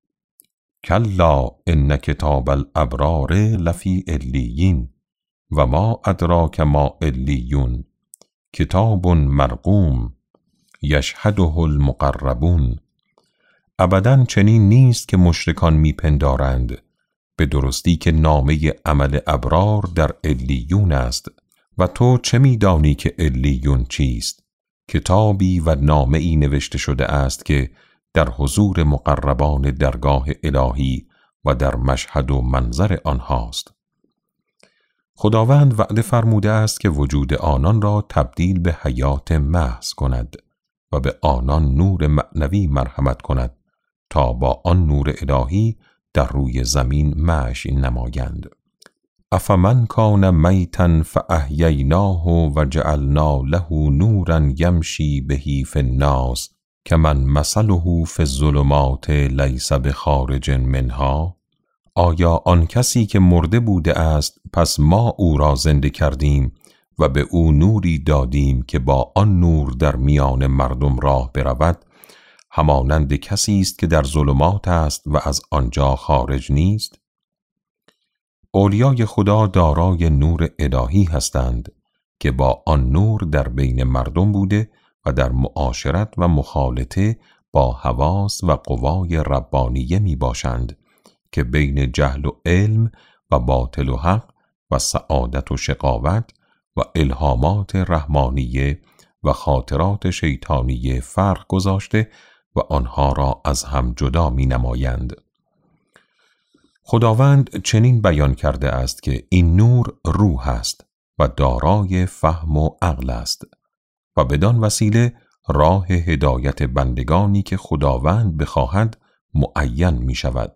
کلا ان کتاب الابرار لفی علیین و ما ادراک ما علیون کتاب مرقوم یشهده المقربون. ابداً چنین نیست که مشرکان میپندارند، به درستی که نامه عمل ابرار در علیون است. و تو چه میدانی که علیون چیست؟ کتابی و نامه ای نوشته شده است که در حضور مقربان درگاه الهی و در مشهد و منظر آنهاست. خداوند وعده فرموده است که وجود آنان را تبدیل به حیات محض کند و به آنان نور معنوی مرحمت کند تا با آن نور الهی در روی زمین مشی نمایند. افمن کان میتا فاحییناه و جعلنا له نورا یمشی به فی الناس کمن مثله فی الظلمات لیس بخارج منها. آیا آن کسی که مرده بوده است پس ما او را زنده کردیم و به او نوری دادیم که با آن نور در میان مردم راه برود، همانند کسی است که در ظلمات است و از آنجا خارج نیست؟ اولیای خدا دارای نور الهی هستند که با آن نور در بین مردم بوده و در معاشرت و مخالطه با حواس و قوای ربانیه می باشند که بین جهل و علم و باطل و حق و سعادت و شقاوت و الهامات رحمانیه و خاطرات شیطانیه فرق گذاشته و آنها را از هم جدا می نمایند. خداوند چنین بیان کرده است که این نور روح است و دارای فهم و عقل است و بدان وسیله راه هدایت بندگانی که خداوند بخواهد معین می شود.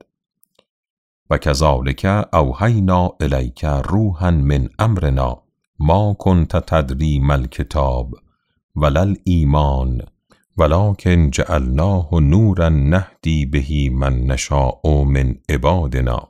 و کذالک اوحینا الیک روحا من امرنا ما کنت تدری ما الکتاب ولا الایمان ولکن جعلناه نورا نهدی به من نشاء من عبادنا.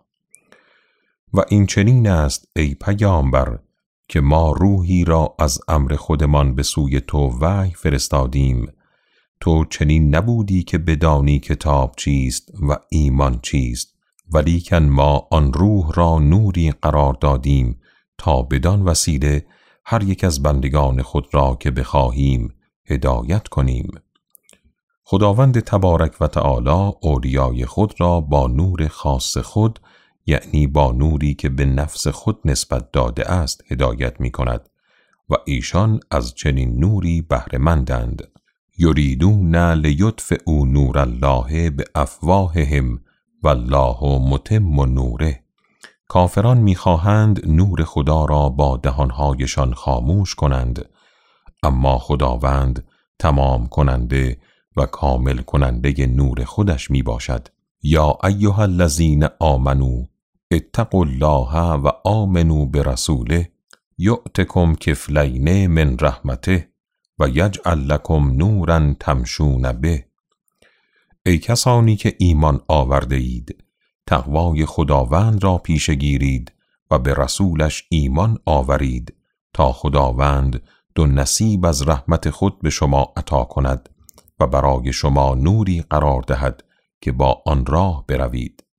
و این چنین است ای پیامبر که ما روحی را از امر خودمان به سوی تو وحی فرستادیم. تو چنین نبودی که بدانی کتاب چیست و ایمان چیست، ولیکن ما آن روح را نوری قرار دادیم تا بدان وسیله هر یک از بندگان خود را که بخواهیم هدایت کنیم. خداوند تبارک و تعالی اولیای خود را با نور خاص خود، یعنی با نوری که به نفس خود نسبت داده است، هدایت می کند و ایشان از چنین نوری بهره مندند. یریدون لیطفئوا نور الله بافواههم والله متم نوره. کافران می‌خواهند نور خدا را با دهانهایشان خاموش کنند، اما خداوند تمام کننده و کامل کننده نور خودش می باشد. یا ایها الذین آمنوا اتقوا الله و آمنوا برسوله یؤتکم کفلین من رحمته و یجعل لکم نورا تمشون به. ای کسانی که ایمان آورده اید، تقوای خداوند را پیشه گیرید و به رسولش ایمان آورید تا خداوند دو نصیب از رحمت خود به شما عطا کند و برای شما نوری قرار دهد که با آن راه بروید.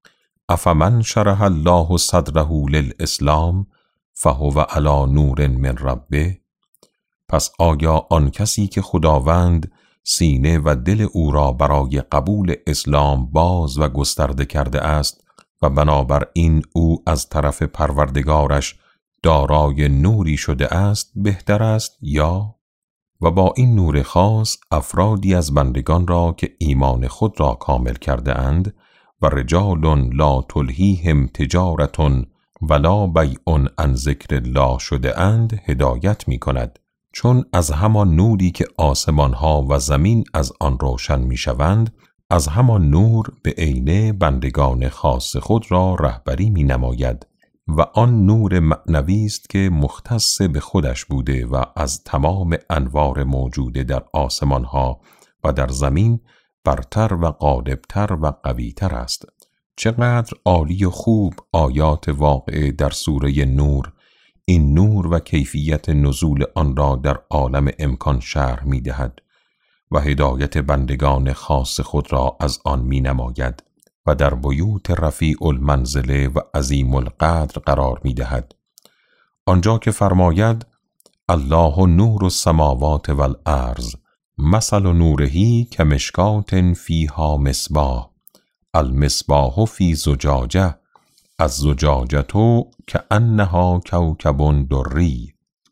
افمن شرح الله صدره للاسلام فهو علی نور من ربه. پس آیا آن کسی که خداوند سینه و دل او را برای قبول اسلام باز و گسترده کرده است و بنابراین او از طرف پروردگارش دارای نوری شده است بهتر است، یا و با این نور خاص افرادی از بندگان را که ایمان خود را کامل کرده اند و رجال لا تلهیهم تجارت ولا بیع عن ذکر الله شده اند هدایت می کند، چون از همان نوری که آسمان ها و زمین از آن روشن می شوند از همان نور به عینه بندگان خاص خود را رهبری می نماید و آن نور معنوی است که مختص به خودش بوده و از تمام انوار موجوده در آسمان ها و در زمین برتر و غالبتر و قویتر است. چقدر عالی و خوب آیات واقعه در سوره نور این نور و کیفیت نزول آن را در عالم امکان شرح می دهد و هدایت بندگان خاص خود را از آن می نماید و در بیوت رفیع المنزله و عظیم القدر قرار می دهد. آنجا که فرماید الله نور السماوات والارض مثل نورهی کمشکات فیها مصباح المصباح فی زجاجه الزجاجة کأنها کوکب دری.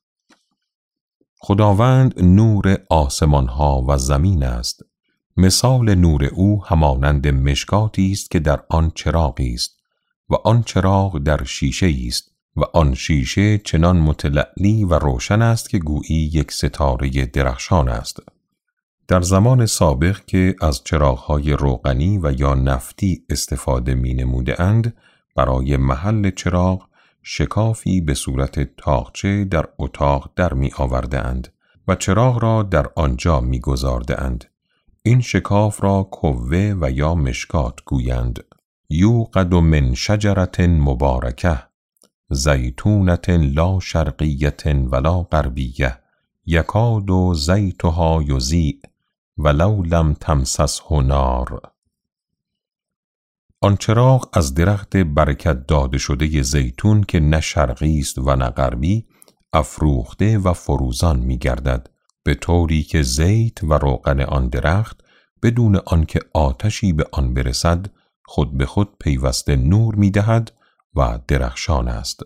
خداوند نور آسمان ها و زمین است. مثال نور او همانند مشکاتی است که در آن چراغی است و آن چراغ در شیشه است و آن شیشه چنان متلألی و روشن است که گویی یک ستاره درخشان است. در زمان سابق که از چراغ‌های روغنی و یا نفتی استفاده می نموده اند، برای محل چراغ شکافی به صورت تاقچه در اتاق در می آورده اند و چراغ را در آنجا می گذارده اند. این شکاف را کوه و یا مشکات گویند. یوقد من شجرة مبارکه زیتونة لا شرقیة ولا غربیه یکاد زیتها یضیء ولو لم تمسسه نار. آن چراغ از درخت برکت داده شده زیتون که نه شرقی است و نه غربی افروخته و فروزان می گردد، به طوری که زیت و روغن آن درخت بدون آنکه آتشی به آن برسد خود به خود پیوسته نور می دهد و درخشان است.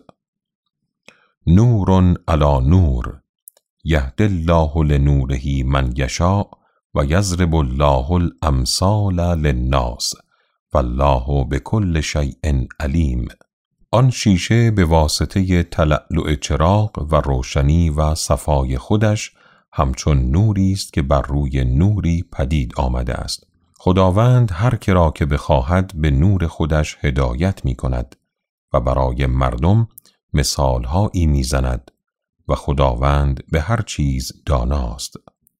نور علی نور یهدی الله لنوره من یشاء و یضرب الله الامثال للناس والله بكل شیء علیم. آن شیشه به واسطه تلألؤ چراغ و روشنی و صفای خودش همچون نوری است که بر روی نوری پدید آمده است. خداوند هر که را که بخواهد به نور خودش هدایت می کند و برای مردم مثالهایی می زند و خداوند به هر چیز داناست.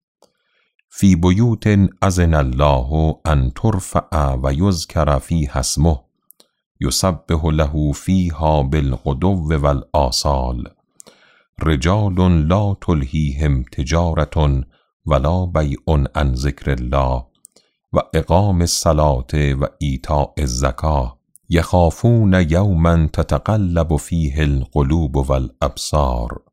فی بیوت اذن الله ان ترفع و یذکر فیها اسمه یسبح له فیها بالغدو والآصال رجال لا تلهیهم تجارة ولا بیع عن ذکر الله و اقام الصلاة و ایتاء الزکاة یخافون یوما تتقلب فیه القلوب والابصار.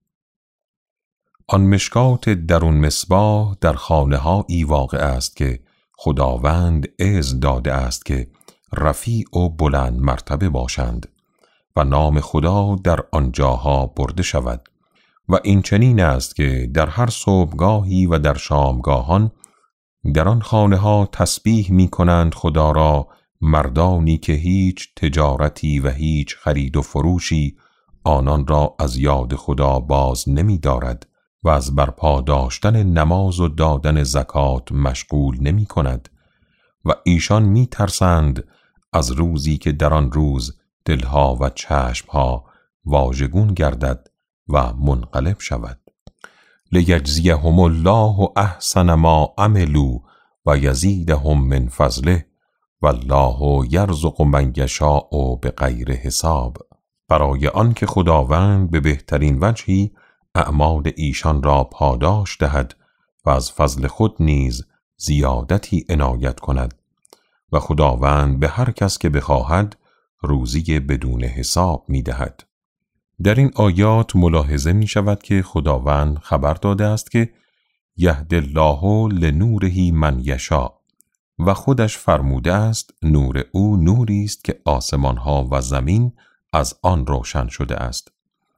آن مشکات درون مصباح در خانه هایی واقع است که خداوند اذن داده است که رفیع و بلند مرتبه باشند و نام خدا در آنجاها برده شود و این چنین است که در هر صبحگاهی و در شامگاهان در آن خانه ها تسبیح می کنند خدا را مردانی که هیچ تجارتی و هیچ خرید و فروشی آنان را از یاد خدا باز نمی دارد و از برپا داشتن نماز و دادن زکات مشغول نمی کند و ایشان می ترسند از روزی که در آن روز دلها و چشمها واژگون گردد و منقلب شود. لیجزیهم الله احسن ما عملوا و یزیدهم من فضله والله یرزق من یشاء بغیر حساب. برای آنکه خداوند به بهترین وجهی اعمال ایشان را پاداش دهد و از فضل خود نیز زیادتی عنایت کند و خداوند به هر کس که بخواهد روزی بدون حساب می دهد. در این آیات ملاحظه می شود که خداوند خبر داده است که یهدی الله لنوره من یشاء و خودش فرموده است نور او نوری است که آسمانها و زمین از آن روشن شده است.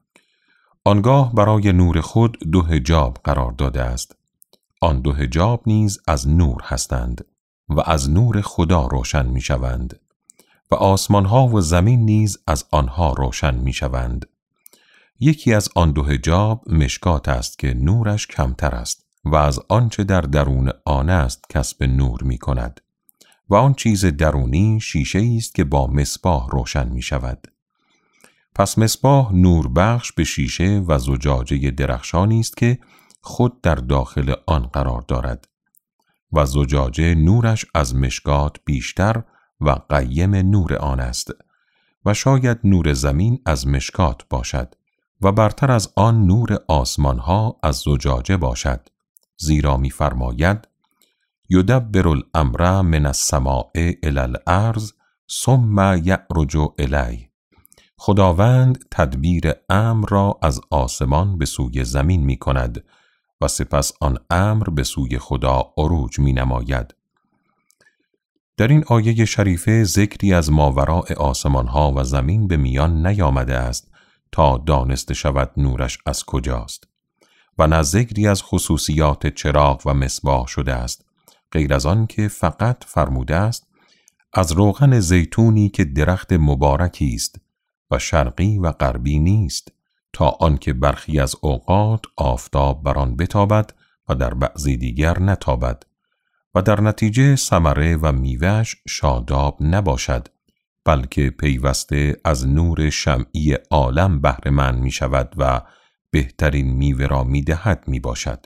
آنگاه برای نور خود دو حجاب قرار داده است. آن دو حجاب نیز از نور هستند و از نور خدا روشن می شوند و آسمانها و زمین نیز از آنها روشن می شوند. یکی از آن دو حجاب مشکات است که نورش کمتر است و از آنچه در درون آن است کسب نور می کند و آن چیز درونی شیشه است که با مصباح روشن می شود. پس مصباح نور بخش به شیشه و زجاجه درخشانی است که خود در داخل آن قرار دارد و زجاجه نورش از مشکات بیشتر و قیم نور آن است و شاید نور زمین از مشکات باشد و برتر از آن نور آسمانها از زجاجه باشد، زیرا می فرماید یدبر الامر من السماء الی الارض ثم یعرج الیه. خداوند تدبیر امر را از آسمان به سوی زمین می کند و سپس آن امر به سوی خدا عروج می نماید. در این آیه شریفه ذکری از ماوراء آسمانها و زمین به میان نیامده است تا دانسته شود نورش از کجاست و نه ذکری از خصوصیات چراغ و مصباح شده است، غیر از آن که فقط فرموده است از روغن زیتونی که درخت مبارکی است و شرقی و غربی نیست، تا آنکه برخی از اوقات آفتاب بر آن بتابد و در بعضی دیگر نتابد و در نتیجه ثمره و میوه‌اش شاداب نباشد، بلکه پیوسته از نور شمعی عالم بهره مند می شود و بهترین میوه را می دهد می باشد.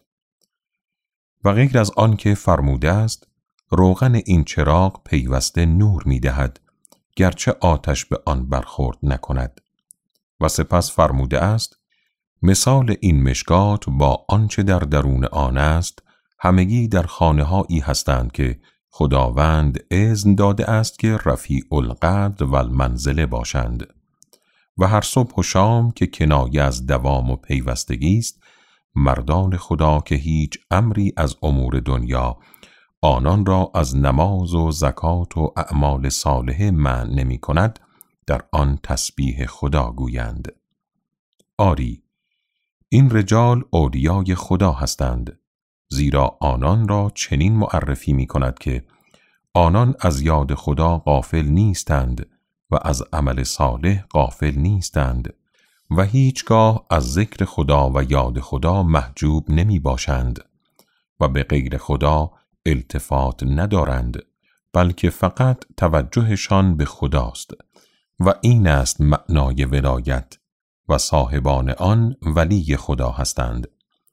و غیر از آن که فرموده است روغن این چراغ پیوسته نور می دهد گرچه آتش به آن برخورد نکند. و سپس فرموده است مثال این مشکات با آنچه در درون آن است همگی در خانه‌هایی هستند که خداوند اذن داده است که رفیع القدر و المنزله باشند و هر صبح و شام که کنایه از دوام و پیوستگی است مردان خدا که هیچ امری از امور دنیا آنان را از نماز و زکات و اعمال صالحه منع نمی کند در آن تسبیح خدا گویند. آری این رجال اولیای خدا هستند، زیرا آنان را چنین معرفی می کند که آنان از یاد خدا غافل نیستند و از عمل صالح غافل نیستند و هیچگاه از ذکر خدا و یاد خدا محجوب نمی باشند و به غیر خدا التفات ندارند، بلکه فقط توجهشان به خداست و این است معنای ولایت و صاحبان آن ولی خدا هستند.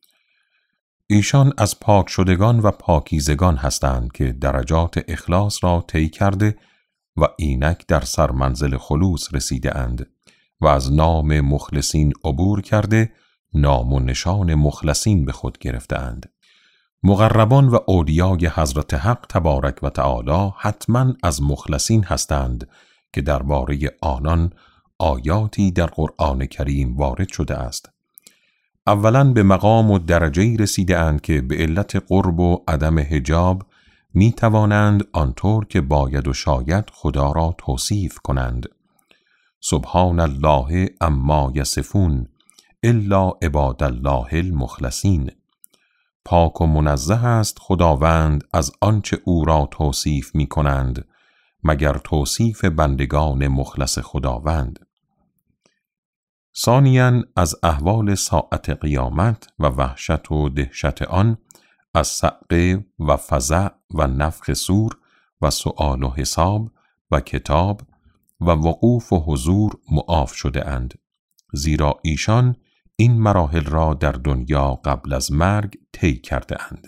ایشان از پاک شدگان و پاکیزگان هستند که درجات اخلاص را طی کرده و اینک در سر منزل خلوص رسیده اند و از نام مخلصین عبور کرده نام و نشان مخلصین به خود گرفته اند. مقربان و اولیای حضرت حق تبارک و تعالی حتما از مخلصین هستند که درباره آنان آیاتی در قرآن کریم وارد شده است. اولاً به مقام و درجه‌ای رسیده اند که به علت قرب و عدم حجاب می توانند آنطور که باید و شاید خدا را توصیف کنند. سبحان الله اما یصفون الا عباد الله المخلصین. پاک و منزه است خداوند از آنچه او را توصیف می کنند مگر توصیف بندگان مخلص خداوند. ثانیاً از احوال ساعت قیامت و وحشت و دهشت آن از صعقه و فزع و نفخ صور و سؤال و حساب و کتاب و وقوف و حضور معاف شده اند، زیرا ایشان این مراحل را در دنیا قبل از مرگ طی کرده اند.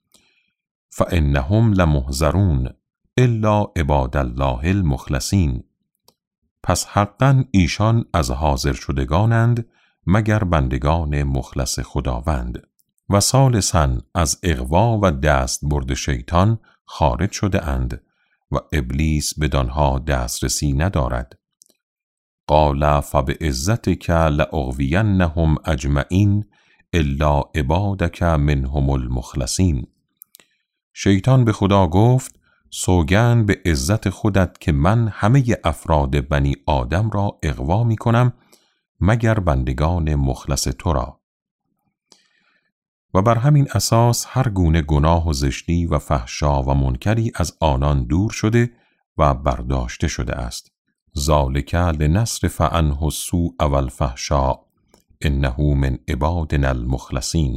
فانهم لمحضرون الا عباد الله المخلصین. پس حقاً ایشان از حاضر شدگانند مگر بندگان مخلص خداوند. و ثالثاً از اغوا و دست برد شیطان خارج شده اند و ابلیس بدانها دسترسی ندارد، قال فبعزتك لأغوینهم اجمعین الا عبادک منهم المخلصین. شیطان به خدا گفت سوگند به عزت خودت که من همه افراد بنی آدم را اغوا می کنم مگر بندگان مخلص تو را. و بر همین اساس هر گونه گناه و زشتی و فحشا و منکری از آنان دور شده و برداشته شده است. ذالک لنصرف عنه السوء والفحشاء انه من عبادنا المخلصین.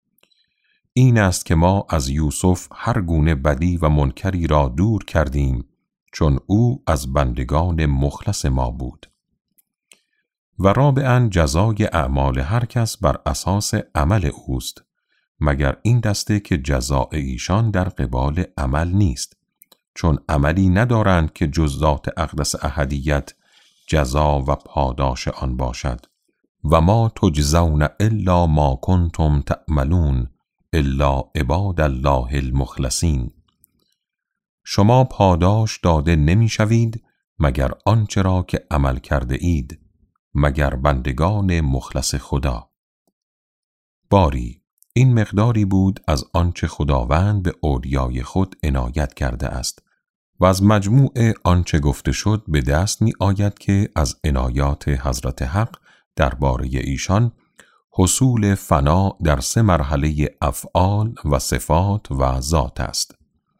این است که ما از یوسف هر گونه بدی و منکری را دور کردیم چون او از بندگان مخلص ما بود. و رابعاً جزای اعمال هر کس بر اساس عمل اوست مگر این دسته که جزای ایشان در قبال عمل نیست، چون عملی ندارند که جز ذات اقدس احدیت جزا و پاداش آن باشد. و ما تجزون الا ما کنتم تعملون الا عباد الله المخلصین. شما پاداش داده نمی شوید مگر آنچه را که عمل کرده اید، مگر بندگان مخلص خدا. باری این مقداری بود از آنچه خداوند به اولیای خود عنایت کرده است و از مجموع آنچه گفته شد به دست می آید که از عنایات حضرت حق درباره ایشان حصول فنا در سه مرحله افعال و صفات و ذات است.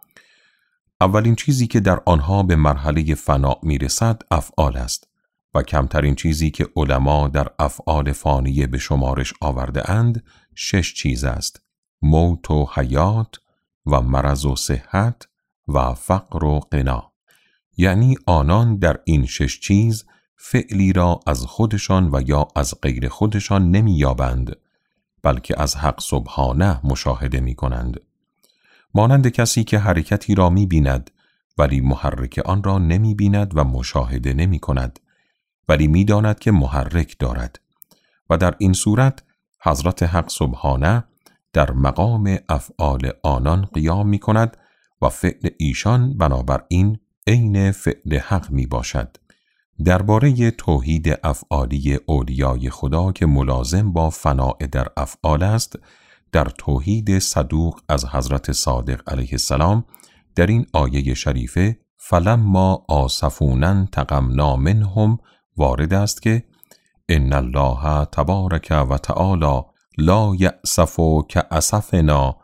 اولین چیزی که در آنها به مرحله فنا می رسد افعال است و کمترین چیزی که علما در افعال فانیه به شمارش آورده اند شش چیز است: موت و حیات و مرض و صحت و فقر و غنا. یعنی آنان در این شش چیز فعلی را از خودشان و یا از غیر خودشان نمی یابند، بلکه از حق سبحانه مشاهده می کنند. مانند کسی که حرکتی را می بیند ولی محرک آن را نمی بیند و مشاهده نمی کند، ولی می داند که محرک دارد. و در این صورت حضرت حق سبحانه در مقام افعال آنان قیام می کند و فعل ایشان بنابراین عین فعل حق می باشد. درباره توحید افعالی اولیای خدا که ملازم با فناء در افعال است، در توحید صدوق از حضرت صادق علیه السلام در این آیه شریفه فلما آسفونا انتقمنا منهم وارد است که ان الله تبارک و تعالی لا یأسف کأسفنا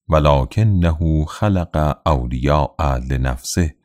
ولکنه خلق اولیاء لنفسه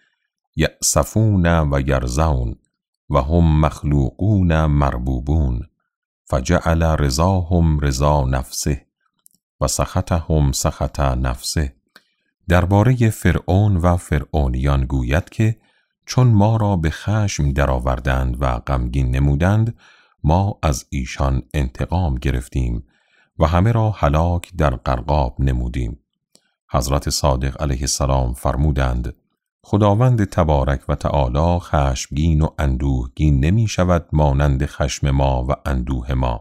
یأسفون و یرضون و هم مخلوقون مربوبون فجعل رضاهم رضا نفسه و سخطهم سخط نفسه. درباره فرعون و فرعونیان گوید که چون ما را به خشم درآوردند و غمگین نمودند ما از ایشان انتقام گرفتیم و همه را هلاک در غرقاب نمودیم. حضرت صادق علیه السلام فرمودند خداوند تبارک و تعالی خشمگین و اندوهگین نمی شود مانند خشم ما و اندوه ما،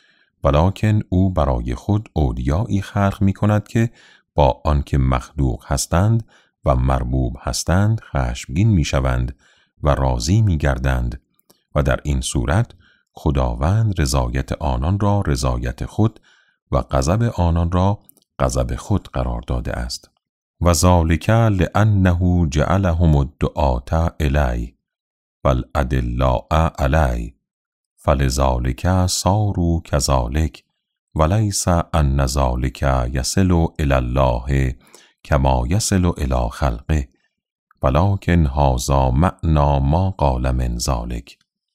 ولکن او برای خود اولیایی خلق می کند که با آنکه مخلوق هستند و مربوب هستند خشمگین می شوند و راضی می گردند و در این صورت خداوند رضایت آنان را رضایت خود و غضب آنان را غضب خود قرار داده است. و ذالک لأنه جعلهم الدعاة الی والادلاء علی فلذالک صاروا کذالک ولیس ان ذالک یصل الی الله کما یصل الی خلقه ولکن هذا معنی ما قال من ذالک.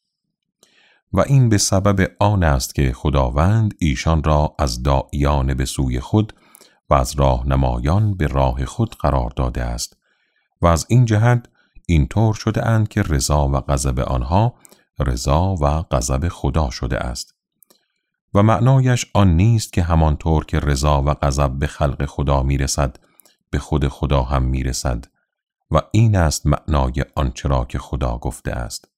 و این به سبب آن است که خداوند ایشان را از داعیان به سوی خود و از راهنمایان به راه خود قرار داده است و از این جهت اینطور شده اند که رضا و غضب آنها رضا و غضب خدا شده است. و معنایش آن نیست که همانطور که رضا و غضب به خلق خدا میرسد به خود خدا هم میرسد و این است معنای آنچه را که خدا گفته است.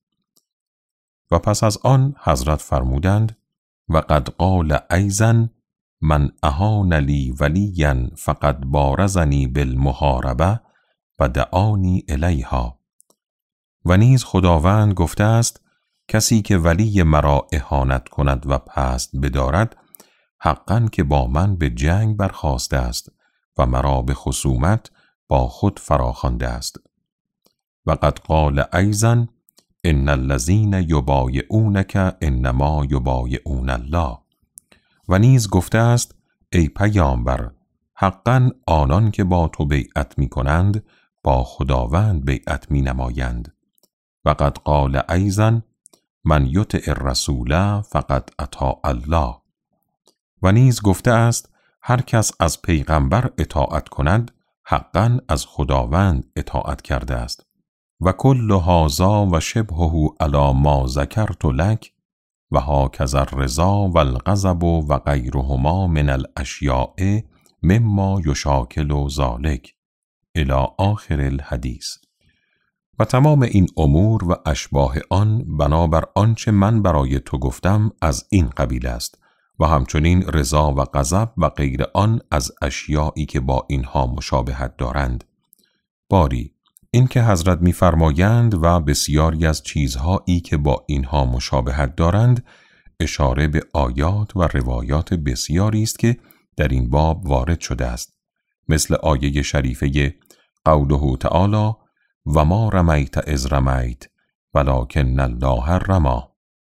و پس از آن حضرت فرمودند و قد قال ایضا من اهان لی ولیا فقد بارزنی بالمحاربه و دعانی الیها. و نیز خداوند گفته است کسی که ولی مرا اهانت کند و پست بدارد، حقاً که با من به جنگ برخاسته است و مرا به خصومت با خود فراخوانده است. و قد قال ایضاً ان الذین یبایعونک انما یبایعون الله. و نیز گفته است ای پیامبر، حقاً آنان که با تو بیعت می کنند با خداوند بیعت می نمایند. و قد قال ایضاً من یطع الرسول فقد اطاع الله. و نیز گفته است هر کس از پیغمبر اطاعت کند حقاً از خداوند اطاعت کرده است. و کل هذا و شبهه علی ما ذکرت لک و هکذا الرضا و الغضب و غیرهما من الاشیاء مما یشاکل ذلک الی آخر الحدیث. و تمام این امور و اشباه آن بنابر آنچه من برای تو گفتم از این قبیل است و همچنین رضا و غضب و غیر آن از اشیایی که با اینها مشابهت دارند. باری این که حضرت می‌فرمایند و بسیاری از چیزهایی که با اینها مشابهت دارند اشاره به آیات و روایات بسیاری است که در این باب وارد شده است، مثل آیه شریفه قوله تعالی و ما رمیت اذ رمیت ولکن الله رمی.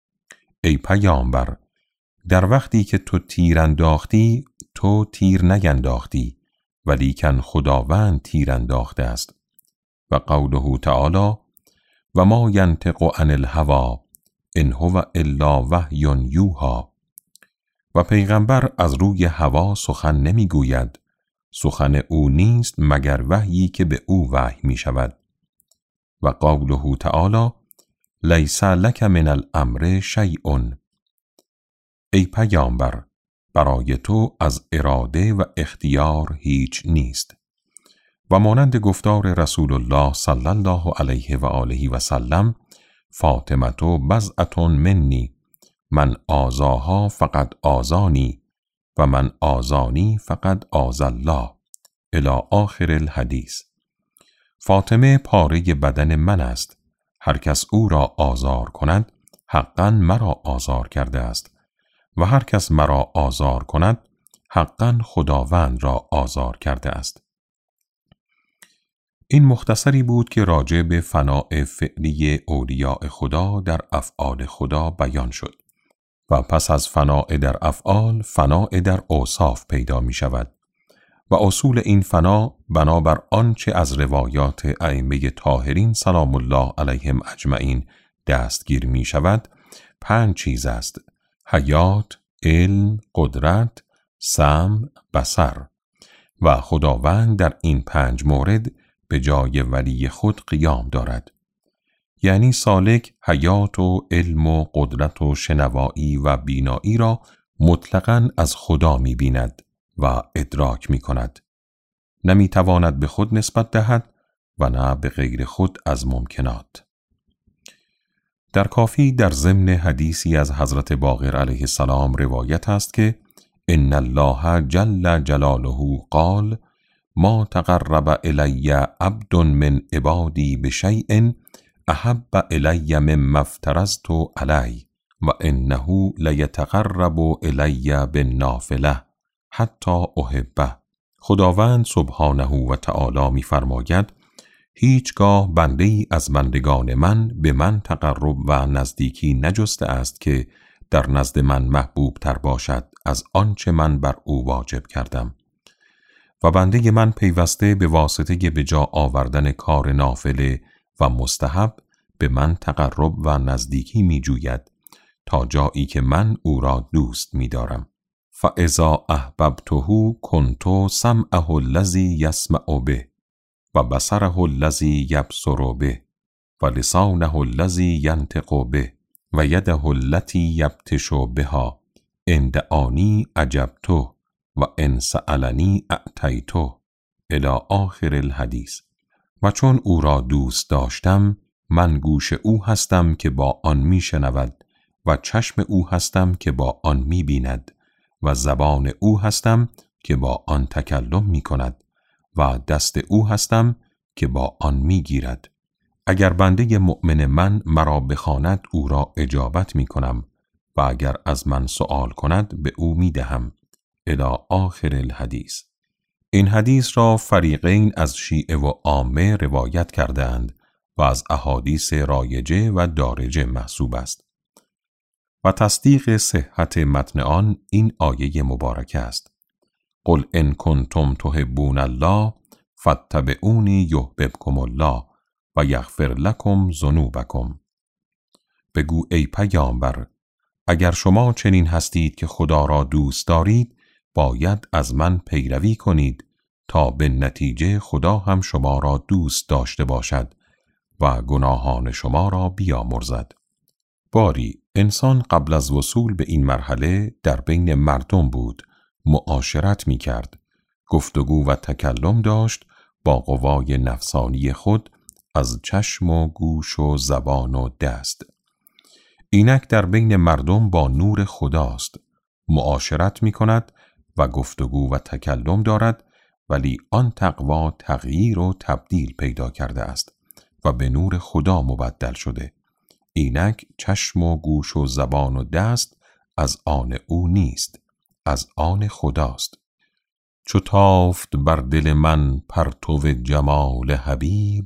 ای پیامبر، در وقتی که تو تیر انداختی تو تیر نینداختی ولیکن خداوند تیر انداخته است. و قوله تعالی و ما ینطق عن الهوی ان هو الا وحی یوحی. و پیغمبر از روی هوا سخن نمی گوید، سخن او نیست مگر وحیی که به او وحی می شود. و قوله تعالی لیس لک من الامر شیء. ای پیامبر، برای تو از اراده و اختیار هیچ نیست. و مانند گفتار رسول الله صلی الله علیه و آله و سلم فاطمه بضعة منی من آذاها فقد آذانی و من آذانی فقد آذی الله الی آخر الحدیث. فاطمه پاره بدن من است، هر کس او را آزار کند حقاً مرا آزار کرده است و هر کس مرا آزار کند حقاً خداوند را آزار کرده است. این مختصری بود که راجع به فناء فعلی اولیاء خدا در افعال خدا بیان شد و پس از فناء در افعال فناء در اوصاف پیدا می شود و اصول این فنا بنابر آنچه از روایات ائمه طاهرین سلام الله علیهم اجمعین دستگیر می شود پنج چیز است: حیات، علم، قدرت، سمع، بصر. و خداوند در این پنج مورد به جای ولی خود قیام دارد. یعنی سالک حیات و علم و قدرت و شنوایی و بینایی را مطلقاً از خدا می بیند و ادراک می کند. نمی تواند به خود نسبت دهد و نه به غیر خود از ممکنات. در کافی در ضمن حدیثی از حضرت باقر علیه السلام روایت است که ان الله جل جلاله قال ما تقرب الی عبد من عبادی بشیء احب الی مما افترضت علیه و انه لیتقرب الی بالنافله حتی احبه. خداوند سبحانه و تعالی می فرماید هیچگاه بنده ای از بندگان من به من تقرب و نزدیکی نجسته است که در نزد من محبوب تر باشد از آنچه من بر او واجب کردم و بنده من پیوسته به واسطه به جا آوردن کار نافله و مستحب به من تقرب و نزدیکی می جوید تا جایی که من او را دوست می دارم. فاذا احببته کنت سمعه الذی یسمع به و بصره الذی یبصر به و لسانه الذی ینطق به و یده التي یبطش بها ان دعانی اجبته و ان سألنی اعطیته الی آخر الحدیث. و چون او را دوست داشتم من گوش او هستم که با آن می شنود و چشم او هستم که با آن می بیند و زبان او هستم که با آن تکلم می کند و دست او هستم که با آن می گیرد اگر بنده مؤمن من مرا بخواند او را اجابت می کنم و اگر از من سؤال کند به او می دهم. الی آخر الحدیث. این حدیث را فریقین از شیعه و عامه روایت کردند و از احادیث رایجه و دارجه محسوب است. و تصدیق صحت متن آن این آیه مبارکه است: قل ان کنتم تحبون الله فاتبعونی یحببکم الله و یغفر لکم ذنوبکم. بگو ای پیامبر، اگر شما چنین هستید که خدا را دوست دارید، باید از من پیروی کنید تا به نتیجه خدا هم شما را دوست داشته باشد و گناهان شما را بیامرزد. باری انسان قبل از وصول به این مرحله در بین مردم بود، معاشرت می کرد، گفتگو و تکلم داشت با قوای نفسانی خود از چشم و گوش و زبان و دست. اینک در بین مردم با نور خداست، معاشرت می کند و گفتگو و تکلم دارد، ولی آن تقوا تغییر و تبدیل پیدا کرده است و به نور خدا مبدل شده. اینک چشم و گوش و زبان و دست از آن او نیست، از آن خداست. چو تافت بر دل من پرتو جمال حبیب،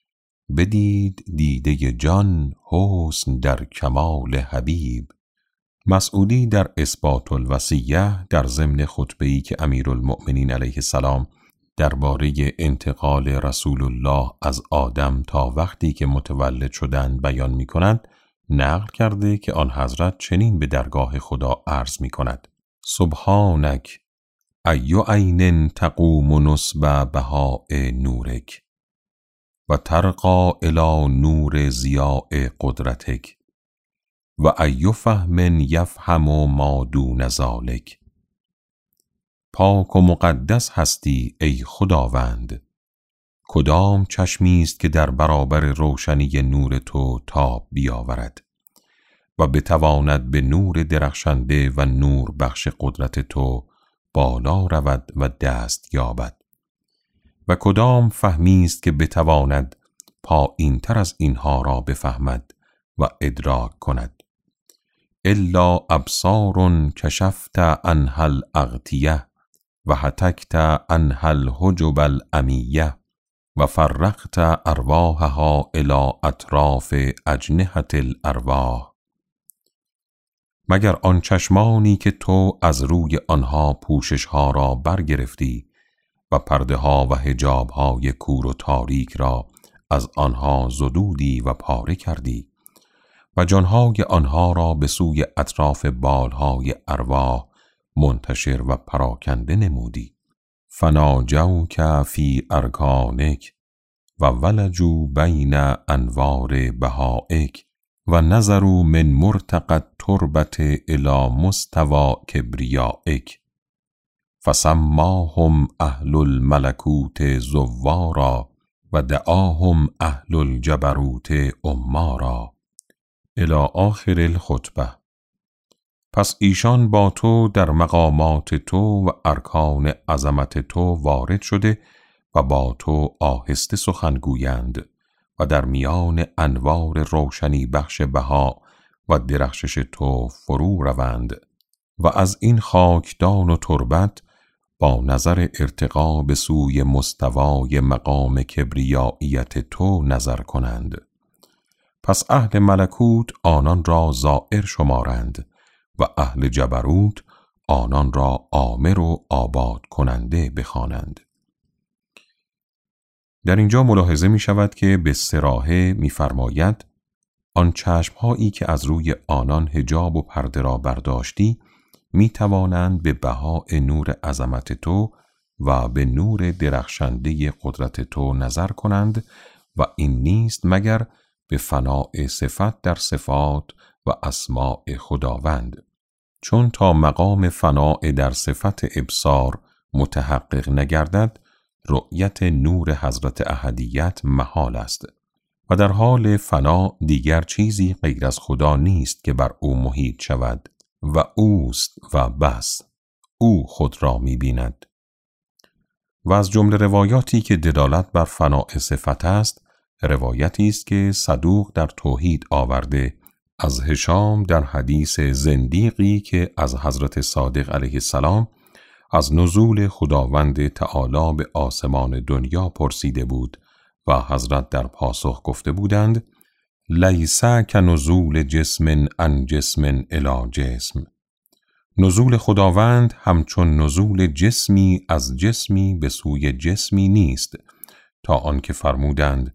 بدید دیده جان حسن در کمال حبیب. مسعودی در اثبات الوصیه در ضمن خطبه‌ای که امیرالمؤمنین علیه السلام درباره انتقال رسول الله از آدم تا وقتی که متولد شدند بیان می کند، نقل کرده که آن حضرت چنین به درگاه خدا عرض می کند: سبحانک ای عین تقوم نصب بهاء نورک و ترقى الی نور ضیاء قدرتک و ای فهم یفهم ما دون ذلک. پاک و مقدس هستی ای خداوند، کدام چشمی است که در برابر روشنی نور تو تاب بیاورد و بتواند به نور درخشنده و نور بخش قدرت تو بالا رود و دست یابد، و کدام فهمی است که بتواند پایین تر از اینها را بفهمد و ادراک کند. الا ابصار کشفت عنها الاغطیه و هتکت عنها الحجب الامیه و فرقت ارواحها الی اطراف اجنحة الارواح. مگر آن چشمانی که تو از روی آنها پوششها را برگرفتی و پرده ها و حجاب های کور و تاریک را از آنها زدودی و پاره کردی و جانهای آنها را به سوی اطراف بالهای ارواح منتشر و پراکنده نمودی. فناجوک فی ارکانک و ولجوا بین انوار بهائک و نظروا من مرتقى التربة الی مستوى کبریائک فسماهم اهل الملکوت زوارا و دعاهم اهل الجبروت امارا. الی آخر الخطبه. پس ایشان با تو در مقامات تو و ارکان عظمت تو وارد شده و با تو آهسته سخن گویند و در میان انوار روشنی بخش بها و درخشش تو فرو روند و از این خاکدان و تربت با نظر ارتقا به سوی مستوای مقام کبریاییت تو نظر کنند. پس اهل ملکوت آنان را زائر شمارند و اهل جبروت آنان را آمر و آباد کننده بخوانند. در اینجا ملاحظه می شود که به صراحه می فرماید آن چشمهایی که از روی آنان حجاب و پرده را برداشتی می توانند به بهاء نور عظمت تو و به نور درخشنده قدرت تو نظر کنند و این نیست مگر به فناء صفت در صفات و اسماء خداوند، چون تا مقام فناء در صفت ابصار متحقق نگردد رؤیت نور حضرت احدیت محال است و در حال فنا دیگر چیزی غیر از خدا نیست که بر او محیط شود و اوست و بس. او خود را می بیند. و از جمله روایاتی که دلالت بر فناء صفت است روایتی است که صدوق در توحید آورده از هشام در حدیث زندیقی که از حضرت صادق علیه السلام از نزول خداوند تعالی به آسمان دنیا پرسیده بود و حضرت در پاسخ گفته بودند لیس کنزول جسم عن جسم الی جسم. نزول خداوند همچون نزول جسمی از جسمی به سوی جسمی نیست، تا آنکه فرمودند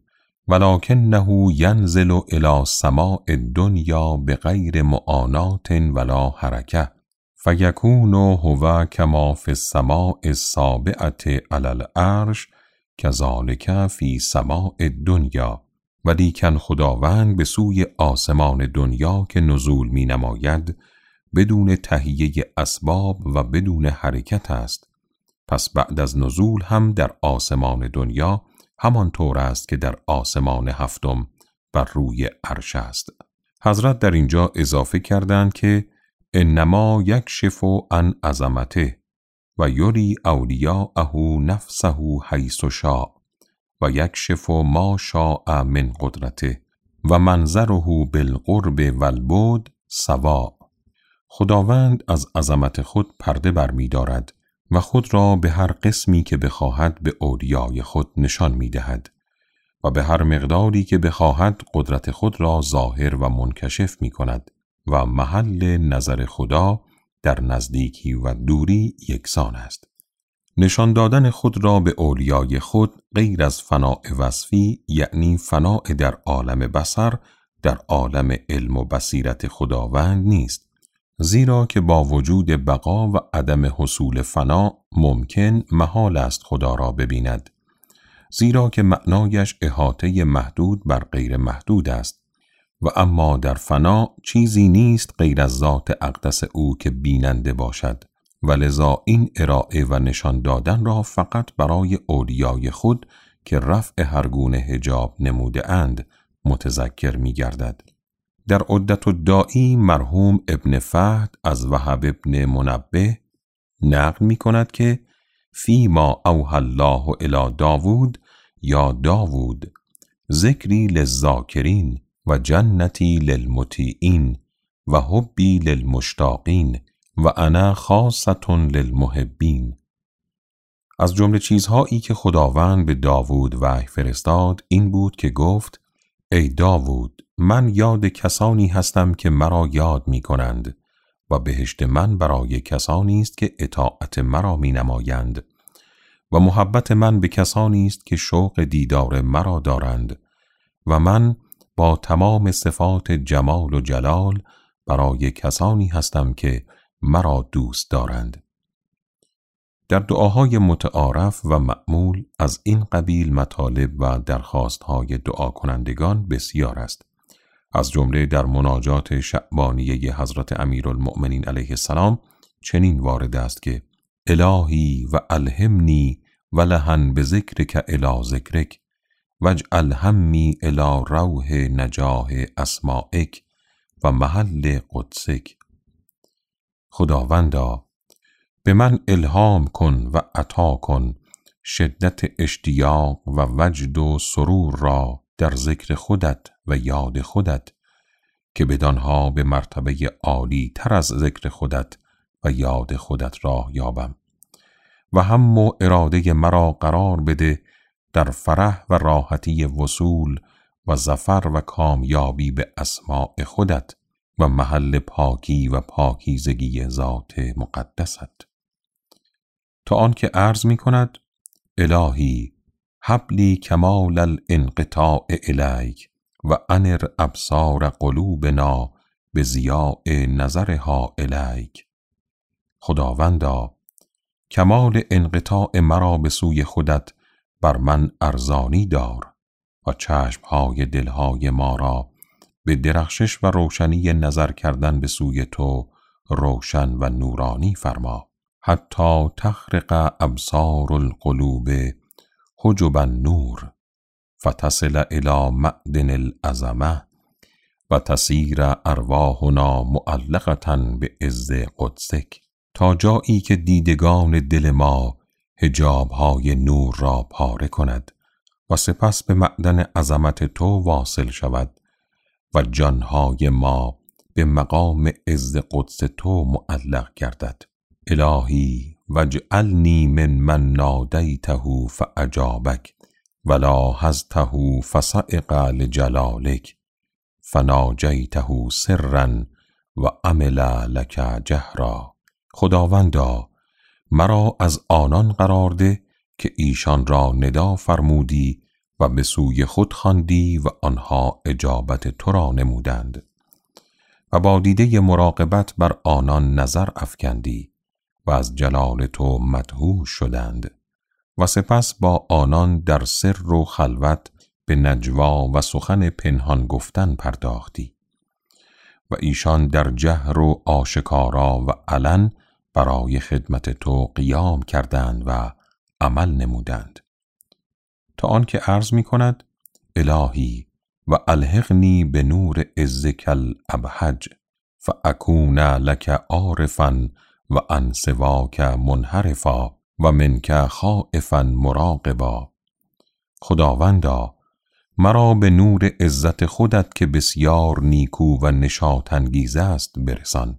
ولکنه ینزل الی سماء الدنیا بغیر معانات ولا حرکه فیکون هو کما فی السماء السابعة علی العرش کذالک فی سماء الدنیا. ولیکن خداوند به سوی آسمان دنیا که نزول می نماید بدون تهیه اسباب و بدون حرکت است. پس بعد از نزول هم در آسمان دنیا همان طور است که در آسمان هفتم بر روی عرش است. حضرت در اینجا اضافه کردند که انما یکشف عن عظمته و یری اولیاءه نفسه حیث شاء و یکشف ما شاء من قدرته و منظره بالقرب والبعد سواء. خداوند از عظمت خود پرده برمی دارد و خود را به هر قسمی که بخواهد به اولیای خود نشان می دهد و به هر مقداری که بخواهد قدرت خود را ظاهر و منکشف می کند و محل نظر خدا در نزدیکی و دوری یکسان است. نشان دادن خود را به اولیای خود غیر از فناء وصفی یعنی فناء در عالم بصر در عالم علم و بصیرت خداوند نیست، زیرا که با وجود بقا و عدم حصول فنا ممکن محال است خدا را ببیند، زیرا که معنایش احاطه محدود بر غیر محدود است و اما در فنا چیزی نیست غیر از ذات اقدس او که بیننده باشد و لذا این ارائه و نشان دادن را فقط برای اولیای خود که رفع هر گونه حجاب نموده اند متذکر می گردد. در عدت الداعی مرحوم ابن فهد از وهب ابن منبه نقل می کند که فیما اوحی الله الی داوود یا داوود ذکری للذاکرین و جنتی للمطیعین و حبی للمشتاقین و انا خاصة للمحبین. از جمله چیزهایی که خداوند به داوود وحی فرستاد این بود که گفت ای داوود من یاد کسانی هستم که مرا یاد می کنند و بهشت من برای کسانی است که اطاعت مرا می نمایند و محبت من به کسانی است که شوق دیدار مرا دارند و من با تمام صفات جمال و جلال برای کسانی هستم که مرا دوست دارند. در دعاهای متعارف و معمول از این قبیل مطالب و درخواستهای دعا کنندگان بسیار است. از جمله در مناجات شعبانیه حضرت امیرالمؤمنین علیه السلام چنین وارد است که الهی و الهمنی و لهن به ذکرک الی ذکرک واجعل همی الی روح نجاه اسمائک و محل قدسک. خداوندا به من الهام کن و عطا کن شدت اشتیاق و وجد و سرور را در ذکر خودت و یاد خودت که بدانها به مرتبه عالی تر از ذکر خودت و یاد خودت راه یابم و هم و اراده مرا قرار بده در فرح و راحتی وصول و ظفر و کامیابی به اسماء خودت و محل پاکی و پاکیزگی ذات مقدست. تا آنکه عرض می کند الهی حبلی کمال الانقطاع الیک و انر ابصار قلوبنا به ضیاء نظرها الیک. خداوندا کمال انقطاع مرا به سوی خودت بر من ارزانی دار و چشمهای دلهای ما را به درخشش و روشنی نظر کردن به سوی تو روشن و نورانی فرما حتی تخرق ابصار القلوب حجب النور فتصل الی معدن العظمه و تسیر ارواحنا معلقة به عز قدسک، تا جایی که دیدگان دل ما حجابهای نور را پاره کند و سپس به معدن عظمت تو واصل شود و جانهای ما به مقام عز قدس تو معلق گردد. الهی واجعلنی من من نادیته فاجابک ولا هزته فصعق لجلالک فناجیته سرا و عمل لک جهرا. خداوندا مرا از آنان قرار ده که ایشان را ندا فرمودی و به سوی خود خواندی و آنها اجابت تو را نمودند و با دیده مراقبت بر آنان نظر افکندی و از جلال تو مدهوش شدند و سپس با آنان در سر و خلوت به نجوا و سخن پنهان گفتن پرداختی و ایشان در جهر و آشکارا و علن برای خدمت تو قیام کردند و عمل نمودند، تا آنکه عرض می کند الهی و الحقنی به نور عزک الابهج فاکون لک عارفا و عن سواک منحرفا و منک خائفا مراقبا. خداوندا مرا به نور عزت خودت که بسیار نیکو و نشاط انگیز است برسان،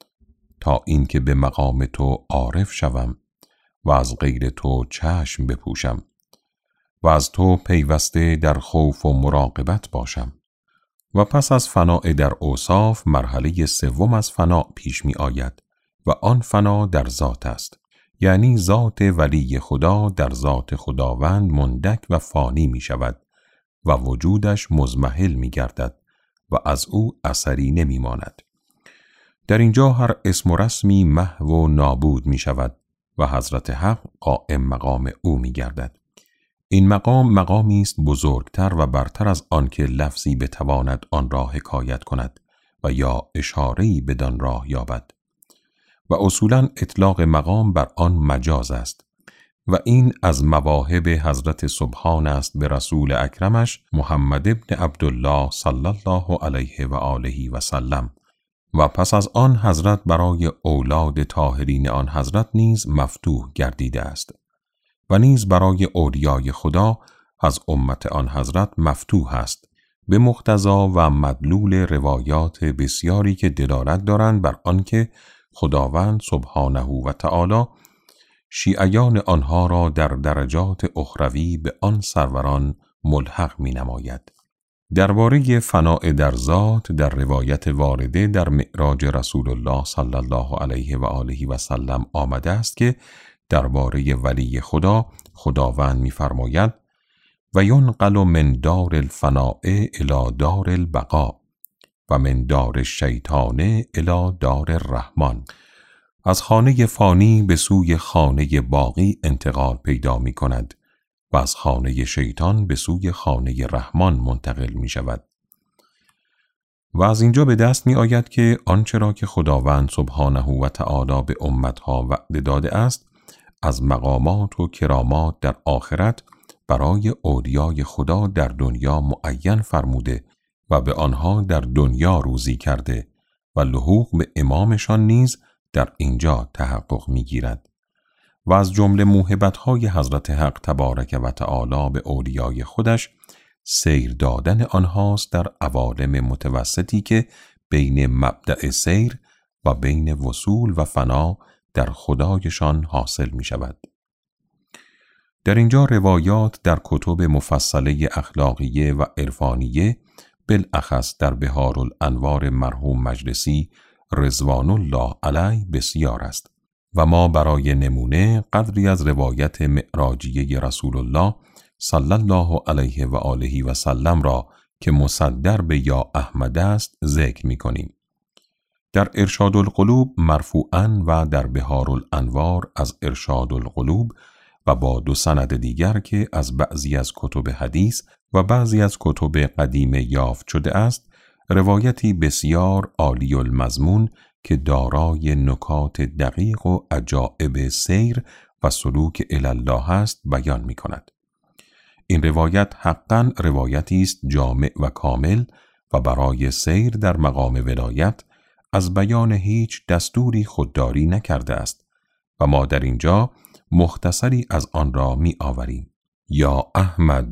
تا اینکه به مقام تو عارف شوم و از غیر تو چشم بپوشم و از تو پیوسته در خوف و مراقبت باشم. و پس از فناء در اوصاف مرحله سوم از فنا پیش می آید و آن فنا در ذات است، یعنی ذات ولی خدا در ذات خداوند مندک و فانی می شود و وجودش مضمحل می گردد و از او اثری نمی ماند. در اینجا هر اسم و رسمی محو و نابود می شود و حضرت حق قائم مقام او می گردد. این مقام مقامی است بزرگتر و برتر از آن که لفظی بتواند آن را حکایت کند و یا اشاره‌ای بدان راه یابد و اصولاً اطلاق مقام بر آن مجاز است و این از مواهب حضرت سبحان است به رسول اکرمش محمد ابن عبدالله صلی الله علیه و آله و سلم. و پس از آن حضرت برای اولاد طاهرین آن حضرت نیز مفتوح گردیده است و نیز برای اولیای خدا از امت آن حضرت مفتوح است به مقتضا و مدلول روایات بسیاری که دلالت دارند بر آنکه خداوند سبحانه و تعالی شیعیان آنها را در درجات اخروی به آن سروران ملحق می نماید. درباره فناء در ذات در روایت وارده در معراج رسول الله صلی الله علیه و آله و سلم آمده است که درباره ولی خدا خداوند می‌فرماید و ینقل من دار الفناء الی دار البقاء و من دار الشیطان الی دار الرحمن. از خانه فانی به سوی خانه باقی انتقال پیدا می کند و از خانه شیطان به سوی خانه رحمان منتقل می شود. و از اینجا به دست می آید که آنچه را که خداوند سبحانه و تعالی به امتها وعده داده است از مقامات و کرامات در آخرت برای اولیای خدا در دنیا معین فرموده و به آنها در دنیا روزی کرده و لحوق به امامشان نیز در اینجا تحقق می گیرد. و از جمله موهبت‌های حضرت حق تبارک و تعالی به اولیای خودش سیر دادن آنهاست در عوالم متوسطی که بین مبدأ سیر و بین وصول و فنا در خدایشان حاصل می شود. در اینجا روایات در کتب مفصله اخلاقیه و عرفانیه بالاخص در بحار الانوار مرحوم مجلسی رضوان الله علیه بسیار است و ما برای نمونه قدری از روایت معراجیه رسول الله صلی الله علیه و آله و سلم را که مصدر به یا احمد است ذکر می کنیم. در ارشاد القلوب مرفوعاً و در بحار الانوار از ارشاد القلوب و با دو سند دیگر که از بعضی از کتب حدیث و بعضی از کتب قدیمه یافت شده است روایتی بسیار عالی المضمون که دارای نکات دقیق و عجائب سیر و سلوک الله است بیان می کند. این روایت حقاً روایتی است جامع و کامل و برای سیر در مقام ولایت از بیان هیچ دستوری خودداری نکرده است و ما در اینجا مختصری از آن را می آوریم. یا احمد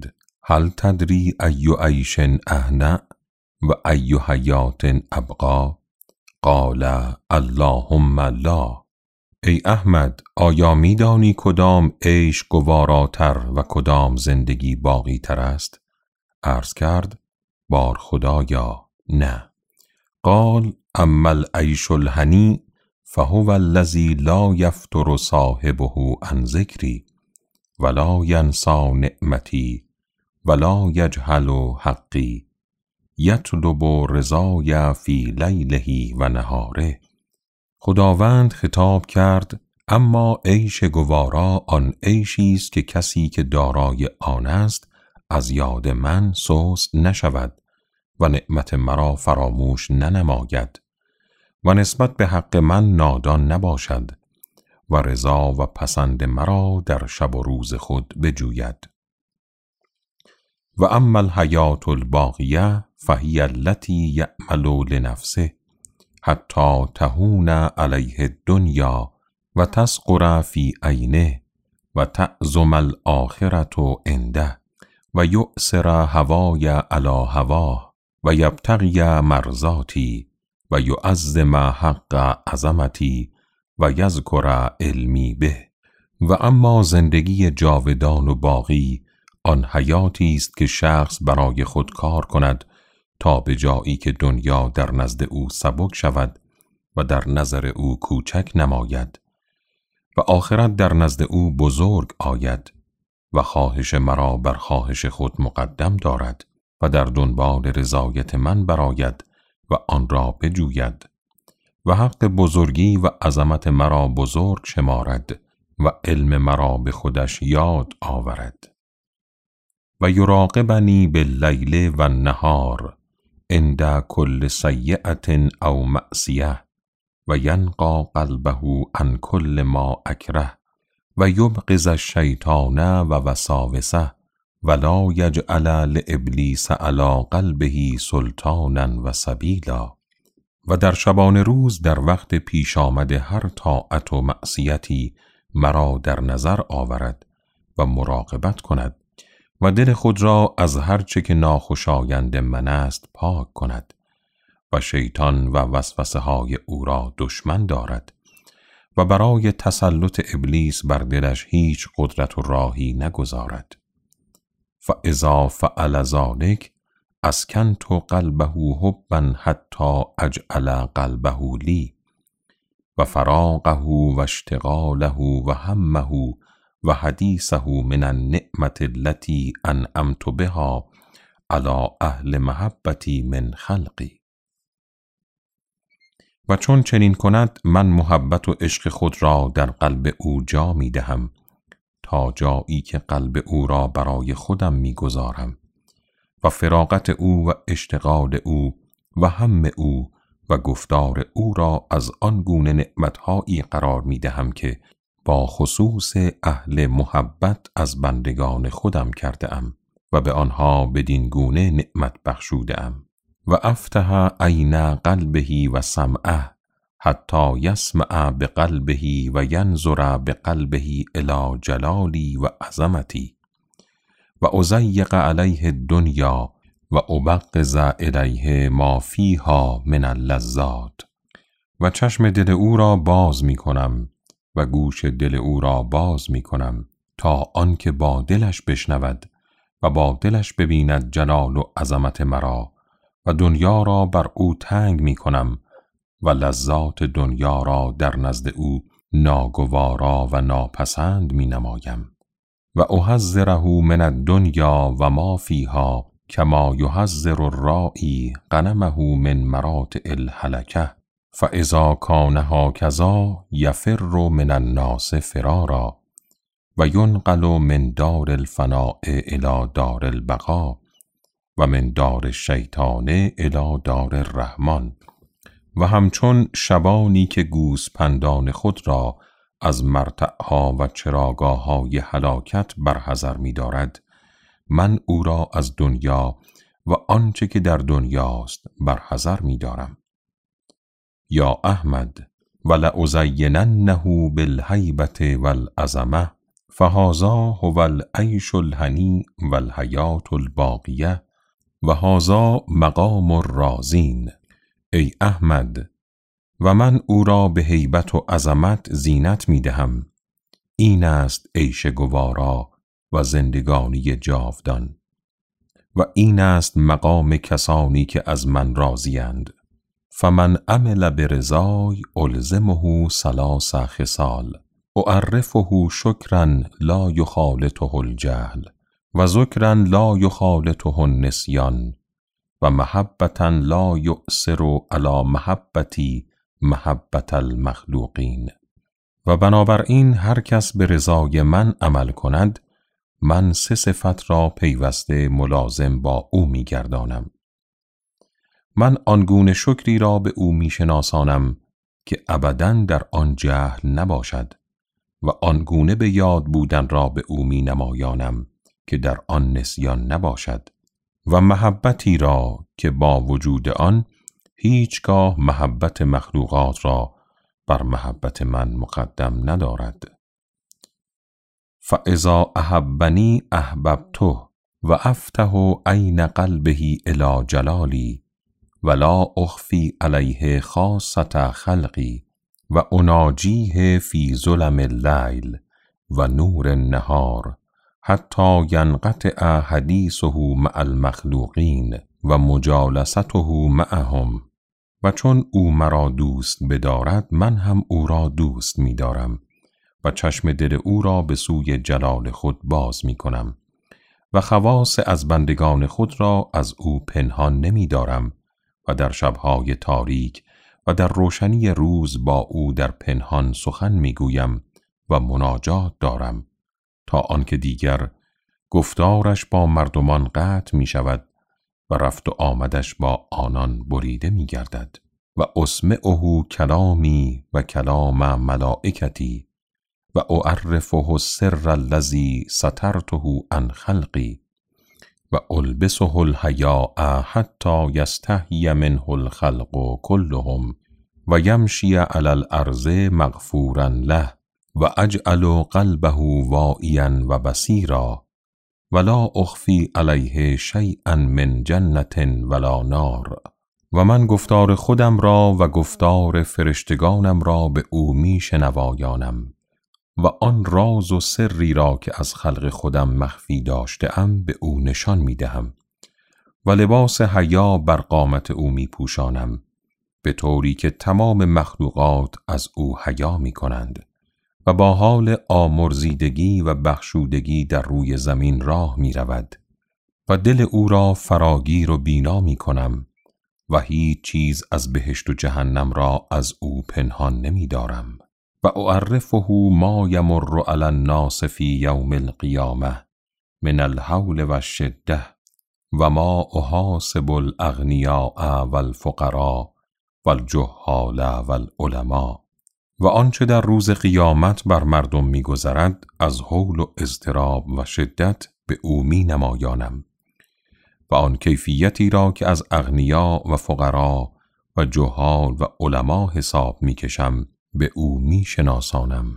هل تدری ای عیش اهنأ و ای حیات ابقی؟ قال اللهم لا. ای احمد، آیا می دانی کدام عیش گواراتر و کدام زندگی باقی تر است؟ عرض کرد بار خدایا نه. قال اما العیش الهنی فهو الذی لا یفتر صاحبه عن ذکری ولا ینسی نعمتی ولا یجهل حقی یطلب رضای فی لیله و نهاره. خداوند خطاب کرد اما عیش گوارا آن عیشی است که کسی که دارای آن است از یاد من سست نشود و نعمت مرا فراموش ننماید و نسبت به حق من نادان نباشد و رضا و پسند مرا در شب و روز خود بجوید. و اما الحیات الباقیه فهی التي یعمل لنفسه حتی تهون علیه الدنیا و تسقر فی عینه و تعظم الآخرة عنده و یؤثر هوای علی هواه و یبتغی مرضاتی و یعظم حق عظمتی و یذکر علمی به. و اما زندگی جاودان و باقی آن حیاتی است که شخص برای خود کار کند تا به جایی که دنیا در نزد او سبک شود و در نظر او کوچک نماید و آخرت در نزد او بزرگ آید و خواهش مرا بر خواهش خود مقدم دارد و در دنبال رضایت من براید و آن را بجوید و حق بزرگی و عظمت مرا بزرگ شمارد و علم مرا به خودش یاد آورد. و یراقبنی باللیل و النهار عند کل سیئة او معصیه و ینقی قلبه عن کل ما اکره و یبغض الشیطان و وساوسه ولا یجعل لابلیس علی قلبه سلطانا و سبیلا. و در شبانه روز در وقت پیش آمده هر طاعت و معصیتی مرا در نظر آورد و مراقبت کند و دل خود را از هر چه که ناخوشایند من است پاک کند و شیطان و وسوسه های او را دشمن دارد و برای تسلط ابلیس بر دلش هیچ قدرت و راهی نگذارد. فاذا فعل ذلک اسکنت قلبه حبا حتی اجعل قلبه لی و فراقه و اشتغاله و همه و حدیثه من النعمة التي انعمت بها علی اهل محبتی من خلقی. و چون چنین کند من محبت و عشق خود را در قلب او جا می دهم تا جایی که قلب او را برای خودم می گذارم و فراغت او و اشتغال او و هم او و گفتار او را از آن گونه نعمتهایی قرار می دهم که با خصوص اهل محبت از بندگان خودم کرده ام و به آنها بدین گونه نعمت بخشوده ام. و افتح عین قلبه و سمعه حتی یسمع بقلبه و ینظر بقلبه الی جلالی و عظمتی و ازیق علیه الدنیا و ابغض الیه ما فیها من اللذات. و چشم دل او را باز می کنم و گوش دل او را باز می کنم تا آنکه با دلش بشنود و با دلش ببیند جلال و عظمت مرا و دنیا را بر او تنگ می کنم و لذات دنیا را در نزد او ناگوارا و ناپسند می نمایم و احذره من الدنیا و ما فیها کما یحذر الراعی غنمه من مراتع الهلکه فاذا کان هکذا یفر من الناس فرارا و ینقل من دار الفناء الی دار البقاء و من دار الشیطان الی دار الرحمن. و همچون شبانی که گوسپندان خود را از مرتعها و چراگاه‌های هلاکت برحذر می دارد من او را از دنیا و آنچه که در دنیاست برحذر می دارم. یا احمد ولأزیننه بالهیبة والعظمة فهذا هو العیش الهنی و الحیات الباقیه و هذا مقام الرازین. ای احمد، و من او را به هیبت و عظمت زینت می دهم. این است عیش گوارا و زندگانی جاودان، و این است مقام کسانی که از من راضی‌اند. فمن عمل برضای الزمه ثلاث خصال، اعرفه شکرا لا یخالطه الجهل و ذکرا لا یخالطه النسیان و محبتا لا یؤثر علی محبتی محبت المخلوقین. و بنابراین هر کس به رضای من عمل کند، من سه صفت را پیوسته ملازم با او می گردانم. من آنگونه شکری را به او می شناسانم که ابداً در آن جهل نباشد و آنگونه به یاد بودن را به او می نمایانم که در آن نسیان نباشد، و محبتی را که با وجود آن هیچگاه محبت مخلوقات را بر محبت من مقدم ندارد. فاذا احبنی احببته و افتح عین قلبه الی جلالی ولا اخفی علیه خاصة خلقی و اناجیه فی ظلم اللیل و نور النهار حتی ینقطع حدیثه مع المخلوقین و مجالسته معهم. و چون او مرا دوست بدارد، من هم او را دوست می دارم و چشم دل او را به سوی جلال خود باز می کنم و خواص از بندگان خود را از او پنهان نمی دارم و در شبهای تاریک و در روشنی روز با او در پنهان سخن می گویم و مناجات دارم، تا آنکه دیگر گفتارش با مردمان قطع می شود و رفت و آمدش با آنان بریده می گردد. و اسمعه کلامی و کلام ملائکتی و اعرفه السر الذی سترته عن خلقی و البسه الحیاء حتی یستحی منه الخلق کلهم و یمشی علی الارض مغفورا له و اجعل قلبه واعیا و بصیرا ولا اخفی علیه شیئا من جنة ولا نار. و من گفتار خودم را و گفتار فرشتگانم را به او می شنوایانم و آن راز و سری را که از خلق خودم مخفی داشته ام به او نشان می دهم و لباس حیا بر قامت او می پوشانم، به طوری که تمام مخلوقات از او حیا می کنند و با حال آمرزیدگی و بخشودگی در روی زمین راه می رود و دل او را فراگیر و بینا می کنم و هیچ چیز از بهشت و جهنم را از او پنهان نمی دارم. و اعرفه ما یمر علی الناس فی یوم القیامه من الحول و الشده و ما احاسب الاغنیاء و الفقراء و الجهال و العلماء. و آنچه در روز قیامت بر مردم می گذرد از حول و اضطراب و شدت به او می نمایانم و آن کیفیتی را که از اغنیا و فقرا و جهال و علما حساب می کشم به او می شناسانم.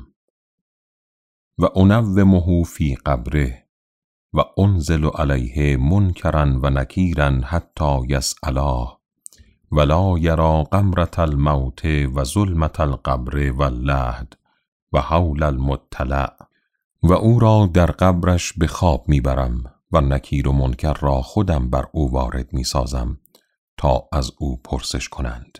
و انومه فی قبره و انزل علیه منکرا و نکیرا حتی یسألاه ولا یرا غمرة الموت و ظلمة القبر و اللحد و حول المطلع. و او را در قبرش به خواب می برم و نکیر و منکر را خودم بر او وارد می سازم تا از او پرسش کنند.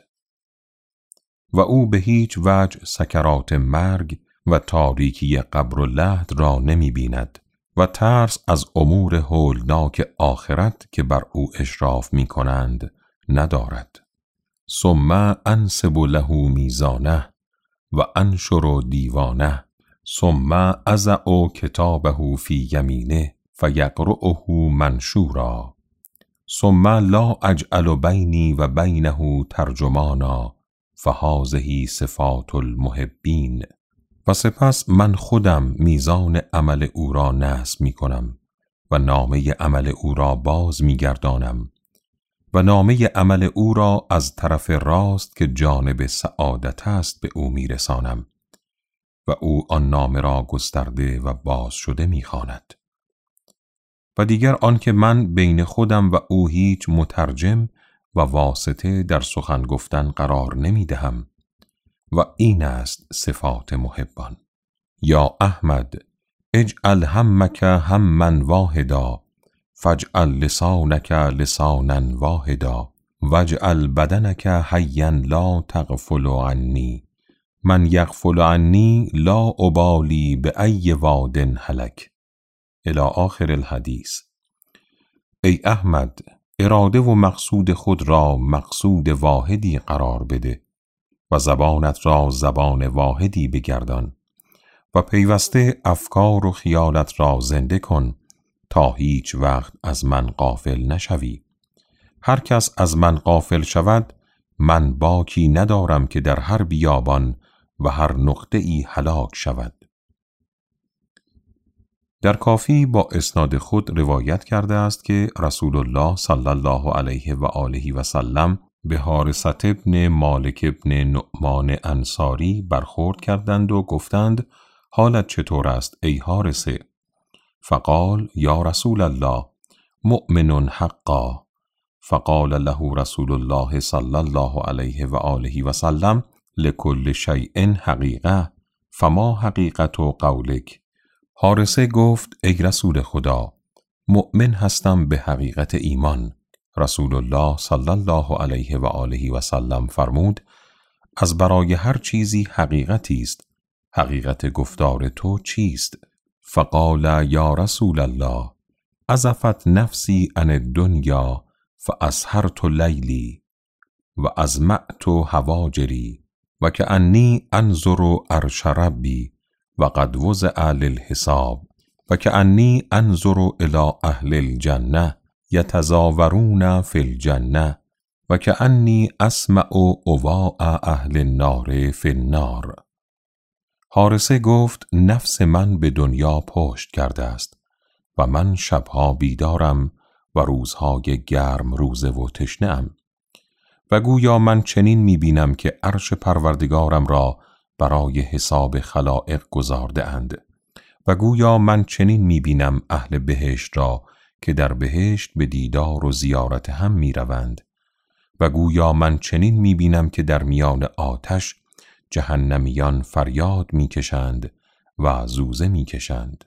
و او به هیچ وجه سکرات مرگ و تاریکی قبر و لحد را نمی بیند و ترس از امور هولناک آخرت که بر او اشراف می کنند ندارد. ثم انصب له میزانه و انشر دیوانه ثم اضع کتابه فی یمینه فیقرؤه منشورا ثم لا اجعل بینی و بینه ترجمانا فهذه صفات المحبین. و سپس من خودم میزان عمل او را نصب می کنم و نامه عمل او را باز می گردانم و نامه عمل او را از طرف راست که جانب سعادت است به او می رسانم و او آن نامه را گسترده و باز شده می‌خواند. و دیگر آن که من بین خودم و او هیچ مترجم و واسطه در سخن گفتن قرار نمی دهم و این است صفات محبان. یا احمد اجعل همک همًا واحدا فاجعل لسانک لسانًا واحدا واجعل بدنک حیًا لا تغفل عنی من یغفل عنی لا ابالی بأی واد هلک. الی آخر الحدیث. ای احمد، اراده و مقصود خود را مقصود واحدی قرار بده و زبانت را زبان واحدی بگردان و پیوسته افکار و خیالت را زنده کن تا هیچ وقت از من غافل نشوی. هر کس از من غافل شود، من باکی ندارم که در هر بیابان و هر نقطه ای هلاک شود. در کافی با اسناد خود روایت کرده است که رسول الله صلی الله علیه و آله و سلم به حارثة ابن مالک ابن نعمان انصاری برخورد کردند و گفتند حالت چطور است ای حارثه؟ فقال یا رسول الله مؤمن حقا. فقال له رسول الله صلی الله علیه و آله و سلم لکل شیء حقیقه فما حقیقت قولک؟ حارثه گفت ای رسول خدا، مؤمن هستم به حقیقت ایمان. رسول الله صلی الله علیه و آله و سلم فرمود از برای هر چیزی حقیقتی است، حقیقت گفتار تو چیست؟ فقال یا رسول الله عزفت نفسی عن الدنیا فاسهرت لیلی و ازمعت هواجری و کأنی انظر عرش ربی و قد وضع للحساب و کأنی انظر الی اهل الجنه یتزاورون فی الجنه و کأنی اسمع اواء اهل النار فی النار. حارثه گفت نفس من به دنیا پشت کرده است و من شبها بیدارم و روزهای گرم روزه و تشنه‌ام و گویا من چنین می‌بینم که عرش پروردگارم را برای حساب خلائق گذارده اند و گویا من چنین می‌بینم اهل بهشت را که در بهشت به دیدار و زیارت هم می‌روند و گویا من چنین می‌بینم که در میان آتش جهنمیان فریاد می‌کشند و زوزه می‌کشند.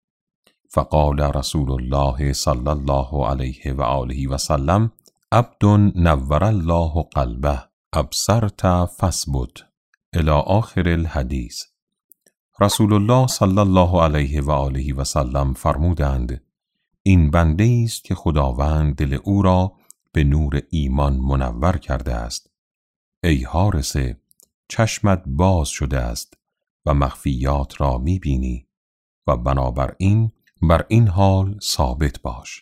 فقال رسول الله صلی الله علیه و آله و سلم عبد نور الله قلبه ابصرت فاثبت الی آخر الحدیث. رسول الله صلی الله علیه و آله و سلم فرمودند این بنده است که خداوند دل او را به نور ایمان منور کرده است. ای حارثه، چشمت باز شده است و مخفیات را می بینی و بنابراین بر این حال ثابت باش.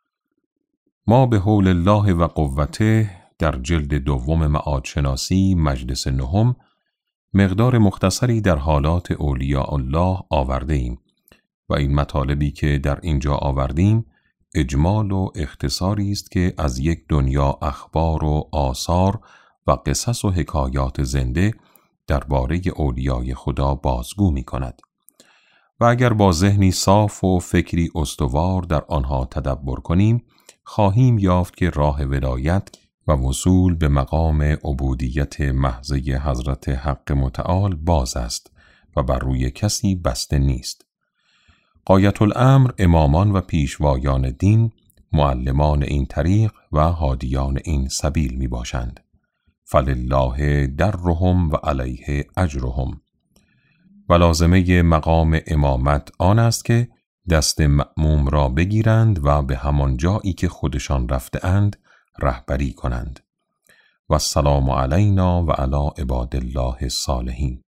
ما به حول الله و قوته در جلد دوم معادشناسی مجلس نهم مقدار مختصری در حالات اولیاء الله آورده ایم و این مطالبی که در اینجا آوردیم اجمال و اختصاری است که از یک دنیا اخبار و آثار و قصص و حکایات زنده درباره اولیای خدا بازگو می کند و اگر با ذهنی صاف و فکری استوار در آنها تدبر کنیم خواهیم یافت که راه ولایت و وصول به مقام عبودیت محضه حضرت حق متعال باز است و بر روی کسی بسته نیست. غایت الامر امامان و پیشوایان دین معلمان این طریق و هادیان این سبیل می باشند. فلله درهم و علیه اجرهم. و لازمه مقام امامت آن است که دست مأموم را بگیرند و به همان جایی که خودشان رفته اند رهبری کنند. و السلام علینا و علی عباد الله الصالحین.